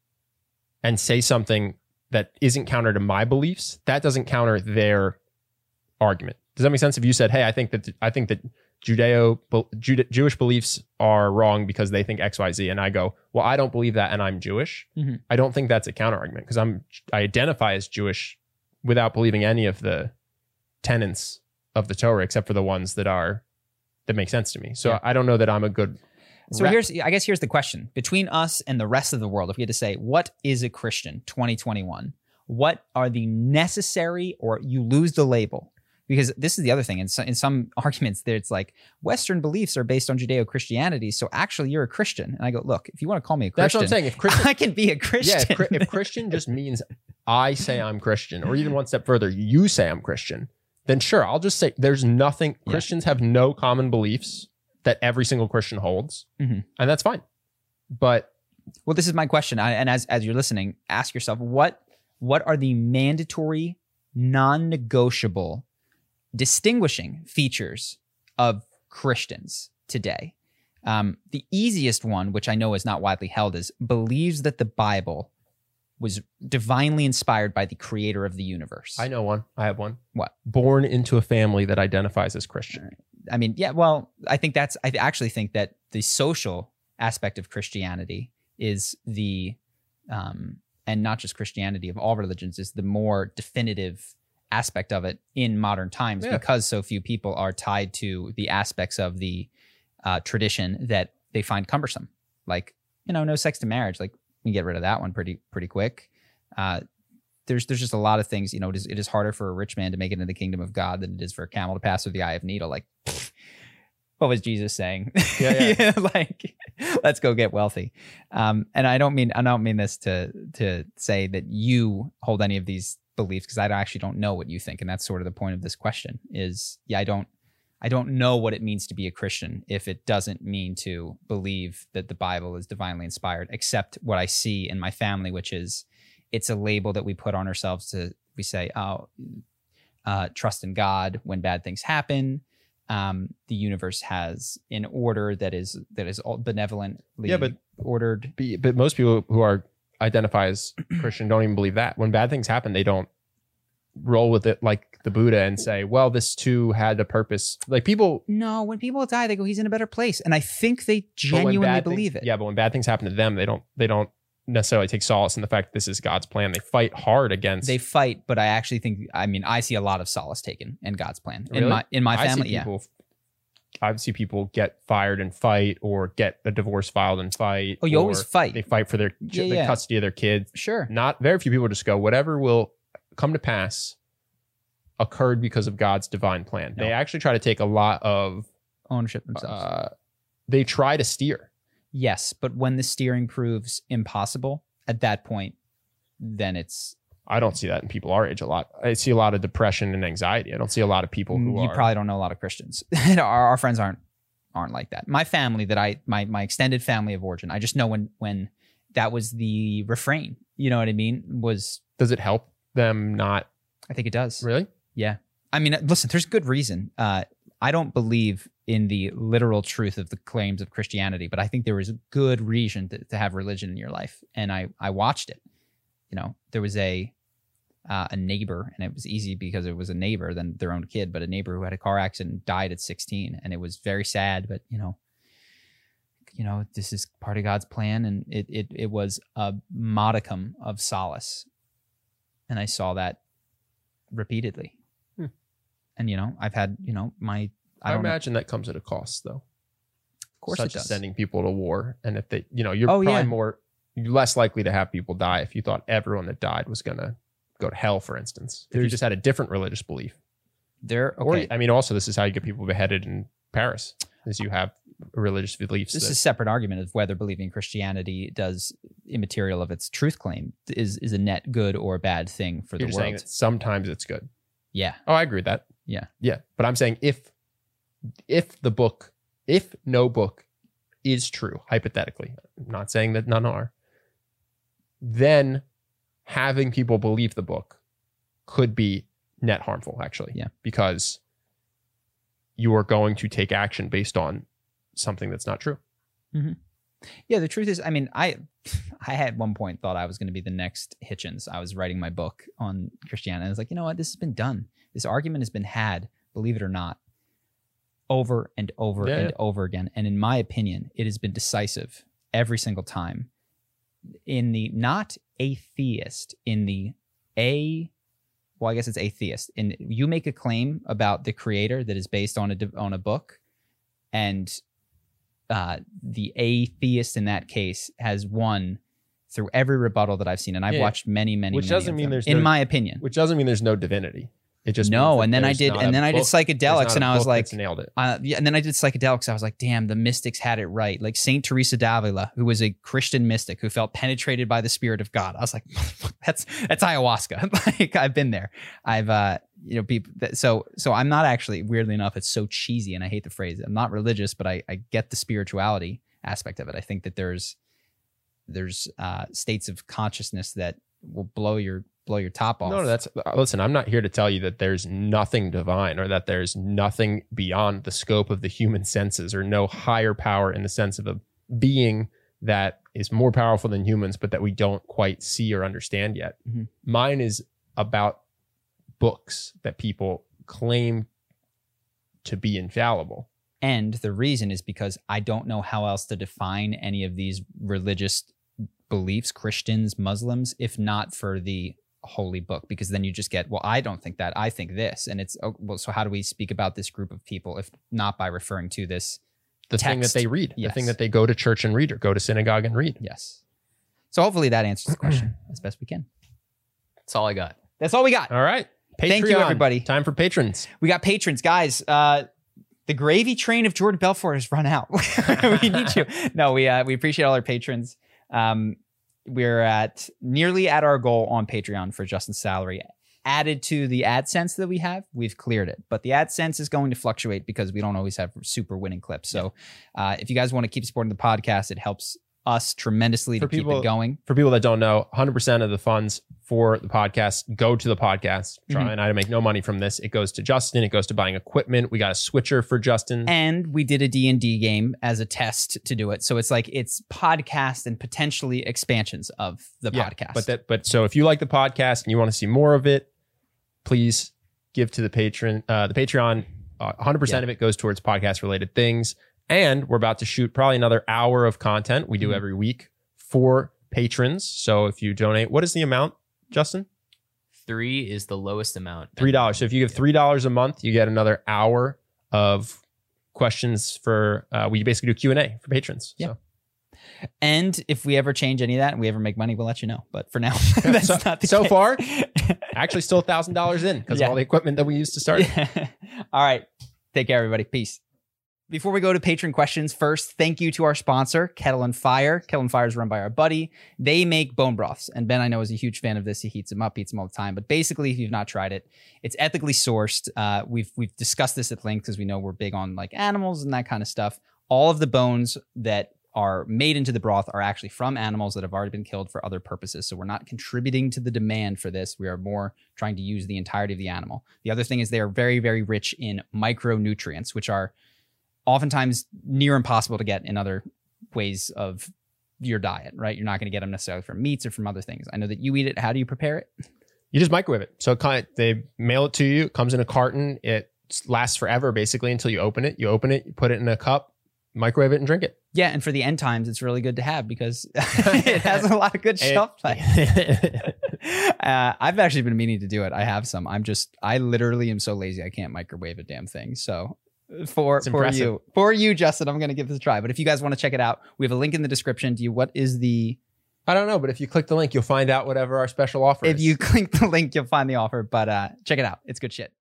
and say something that isn't counter to my beliefs, that doesn't counter their argument. Does that make sense? If you said, "Hey, I think that I think that Judeo Jude, Jewish beliefs are wrong because they think X Y Z," and I go, "Well, I don't believe that, and I'm Jewish." Mm-hmm. I don't think that's a counter argument because I'm I identify as Jewish without believing any of the tenets of the Torah except for the ones that are that make sense to me. So yeah. I don't know that I'm a good. So rep. here's I guess here's the question between us and the rest of the world. If we had to say, what is a Christian twenty twenty-one? What are the necessary, or you lose the label, Because this is the other thing. In, so, in some arguments, there it's like Western beliefs are based on Judeo-Christianity. So actually, you're a Christian. And I go, look, if you want to call me a Christian, That's what I'm saying. If Christian, I can be a Christian. Yeah, if, if Christian just means I say I'm Christian, or even one step further, you say I'm Christian, then sure, I'll just say there's nothing. Yeah. Christians have no common beliefs that every single Christian holds, mm-hmm. and that's fine. But well, this is my question. I, and as as you're listening, ask yourself what what are the mandatory, non-negotiable, distinguishing features of Christians today. Um, the easiest one, which I know is not widely held, is believes that the Bible was divinely inspired by the creator of the universe. I know one. I have one. What? Born into a family that identifies as Christian. I mean, yeah, well, I think that's, I actually think that the social aspect of Christianity is the, um, and not just Christianity, of all religions, is the more definitive aspect of it in modern times, yeah. because so few people are tied to the aspects of the uh, tradition that they find cumbersome. Like, you know, no sex to marriage. Like, we can get rid of that one pretty pretty quick. Uh, there's there's just a lot of things. You know, it is, it is harder for a rich man to make it into the kingdom of God than it is for a camel to pass through the eye of a needle. Like, what was Jesus saying? Yeah, yeah. Like, let's go get wealthy. Um, and I don't mean I don't mean this to to say that you hold any of these beliefs, because I don't, actually don't know what you think, and that's sort of the point of this question. Is yeah, I don't I don't know what it means to be a Christian if it doesn't mean to believe that the Bible is divinely inspired, except what I see in my family, which is it's a label that we put on ourselves to, we say, oh, uh, trust in God when bad things happen. Um, the universe has an order that is that is all benevolently Yeah, but- ordered. But most people who are identify as Christian don't even believe that. When bad things happen, they don't roll with it like the Buddha and say, well, this too had a purpose. Like people... No, when people die, they go, he's in a better place. And I think they but when genuinely bad believe things- it. Yeah, but when bad things happen to them, they don't they don't necessarily take solace in the fact that this is God's plan. They fight hard against... They fight, but I actually think, I mean, I see a lot of solace taken in God's plan. In Really? my in my I family, see yeah. people, I see people get fired and fight, or get a divorce filed and fight. Oh, you or always fight. They fight for their Yeah, the yeah. custody of their kids. Sure. Not very few people just go, whatever will come to pass occurred because of God's divine plan. No. They actually try to take a lot of, Ownership themselves. uh, they try to steer. Yes, but when the steering proves impossible, at that point, then it's... I don't see that in people our age a lot. I see a lot of depression and anxiety. I don't see a lot of people who you are... probably don't know a lot of Christians. our, our friends aren't aren't like that. My family that I, my my extended family of origin, I just know when when that was the refrain, you know what I mean, was... Does it help them not... I think it does. Really? Yeah. I mean, listen, there's good reason. Uh, I don't believe in the literal truth of the claims of Christianity, but I think there was a good reason to, to have religion in your life. And I, I watched it. You know, there was a uh, a neighbor, and it was easy because it was a neighbor than their own kid, but a neighbor who had a car accident and died at sixteen. And it was very sad, but, you know, you know, this is part of God's plan. And it it it was a modicum of solace. And I saw that repeatedly. Hmm. And, you know, I've had, you know, my, I, I don't know, imagine that comes at a cost, though. of course Such it does. as sending people to war. And if they, you know, you're Oh, probably yeah. more, you're less likely to have people die if you thought everyone that died was going to go to hell, for instance. If you There's- just had a different religious belief. There, okay. Or, I mean, also, this is how you get people beheaded in Paris, is you have religious beliefs. This that, is a separate argument of whether believing Christianity does immaterial of its truth claim is is a net good or bad thing for you're the just saying world. that sometimes it's good. Yeah, Oh, I agree with that. yeah. Yeah. But I'm saying if, if the book, if no book is true, hypothetically, I'm not saying that none are, then having people believe the book could be net harmful, actually. Yeah. Because you are going to take action based on something that's not true. Yeah, the truth is, I mean, I I had one point thought I was going to be the next Hitchens. I was writing my book on Christianity. I was like, you know what? This has been done. This argument has been had, believe it or not, over and over Yeah, and yeah. over again. And in my opinion, it has been decisive every single time. In the not atheist, in the a, well, I guess it's atheist. In you make a claim about the creator that is based on a div- on a book, and uh, the atheist in that case has won through every rebuttal that I've seen, and I've Yeah. watched many, many, Which many doesn't of mean them, there's in no- my opinion. Which doesn't mean there's no divinity. It just no. means And that then I there's did, not and a then I did book- there's psychedelics, not and a I was book like, that's nailed it. uh, yeah. And then I did psychedelics. I was like, damn, the mystics had it right. Like Saint Teresa d'Avila, who was a Christian mystic who felt penetrated by the spirit of God. I was like, that's that's ayahuasca. Like I've been there. I've uh, you know, people. That, so so I'm not actually, weirdly enough, it's so cheesy, and I hate the phrase. I'm not religious, but I I get the spirituality aspect of it. I think that there's there's uh, states of consciousness that will blow your blow your top off. No, no, that's listen, I'm not here to tell you that there's nothing divine or that there's nothing beyond the scope of the human senses or no higher power in the sense of a being that is more powerful than humans, but that we don't quite see or understand yet. Mhm. Mine is about books that people claim to be infallible. And the reason is because I don't know how else to define any of these religious beliefs, Christians, Muslims, if not for the holy book, because then you just get, well, I don't think that, I think this. And it's, oh, well, so how do we speak about this group of people if not by referring to this? The thing that Text. they read, Yes. the thing that they go to church and read or go to synagogue and read. Yes. So hopefully that answers the question as best we can. That's all I got. That's all we got. All right. Thank you, Patreon. everybody. Time for patrons. We got patrons, guys. Uh, the gravy train of Jordan Belfort has run out. We need you. No, we uh, we appreciate all our patrons. Um, we're at nearly at our goal on Patreon for Justin's salary. Added to the AdSense that we have, we've cleared it. But the AdSense is going to fluctuate because we don't always have super winning clips. So uh, if you guys want to keep supporting the podcast, it helps us tremendously For to keep people- it going. For people that don't know, one hundred percent of the funds for the podcast go to the podcast. Trying I to make no money from this. It goes to Justin. It goes to buying equipment. We got a switcher for Justin. And we did a D and D game as a test to do it. So it's like it's podcast and potentially expansions of the Yeah, podcast. But that, but so if you like the podcast and you want to see more of it, please give to the patron, uh, the Patreon. Uh, one hundred percent Yeah. of it goes towards podcast related things. And we're about to shoot probably another hour of content we do Mhm. every week for patrons. So if you donate, what is the amount, Justin? Three is the lowest amount. Three dollars. So if you give three dollars a month, you get another hour of questions for. Uh, we basically do Q and A for patrons. Yeah. So. And if we ever change any of that and we ever make money, we'll let you know. But for now, that's so, not the so case. far, actually still a thousand dollars in because Yeah. of all the equipment that we used to start. All right. Take care, everybody. Peace. Before we go to patron questions, first, thank you to our sponsor, Kettle and Fire. Kettle and Fire is run by our buddy. They make bone broths. And Ben, I know, is a huge fan of this. He heats them up, eats them all the time. But basically, if you've not tried it, it's ethically sourced. Uh, we've we've discussed this at length because we know we're big on like animals and that kind of stuff. All of the bones that are made into the broth are actually from animals that have already been killed for other purposes. So we're not contributing to the demand for this. We are more trying to use the entirety of the animal. The other thing is they are very, very rich in micronutrients, which are oftentimes near impossible to get in other ways of your diet, right? You're not going to get them necessarily from meats or from other things. I know that you eat it. How do you prepare it? You just microwave it. So it kind of, they mail it to you. It comes in a carton. It lasts forever, basically, until you open it. You open it, you put it in a cup, microwave it, and drink it. Yeah, and for the end times, it's really good to have because it has a lot of good shelf life. uh, I've actually been meaning to do it. I have some. I'm just, I literally am so lazy. I can't microwave a damn thing. So for It's for impressive. you, for you, Justin, I'm going to give this a try. But if you guys want to check it out, we have a link in the description. Do you? What is the? I don't know, but if you click the link, you'll find out whatever our special offer is. If you click the link, you'll find the offer. But uh, check it out. It's good shit.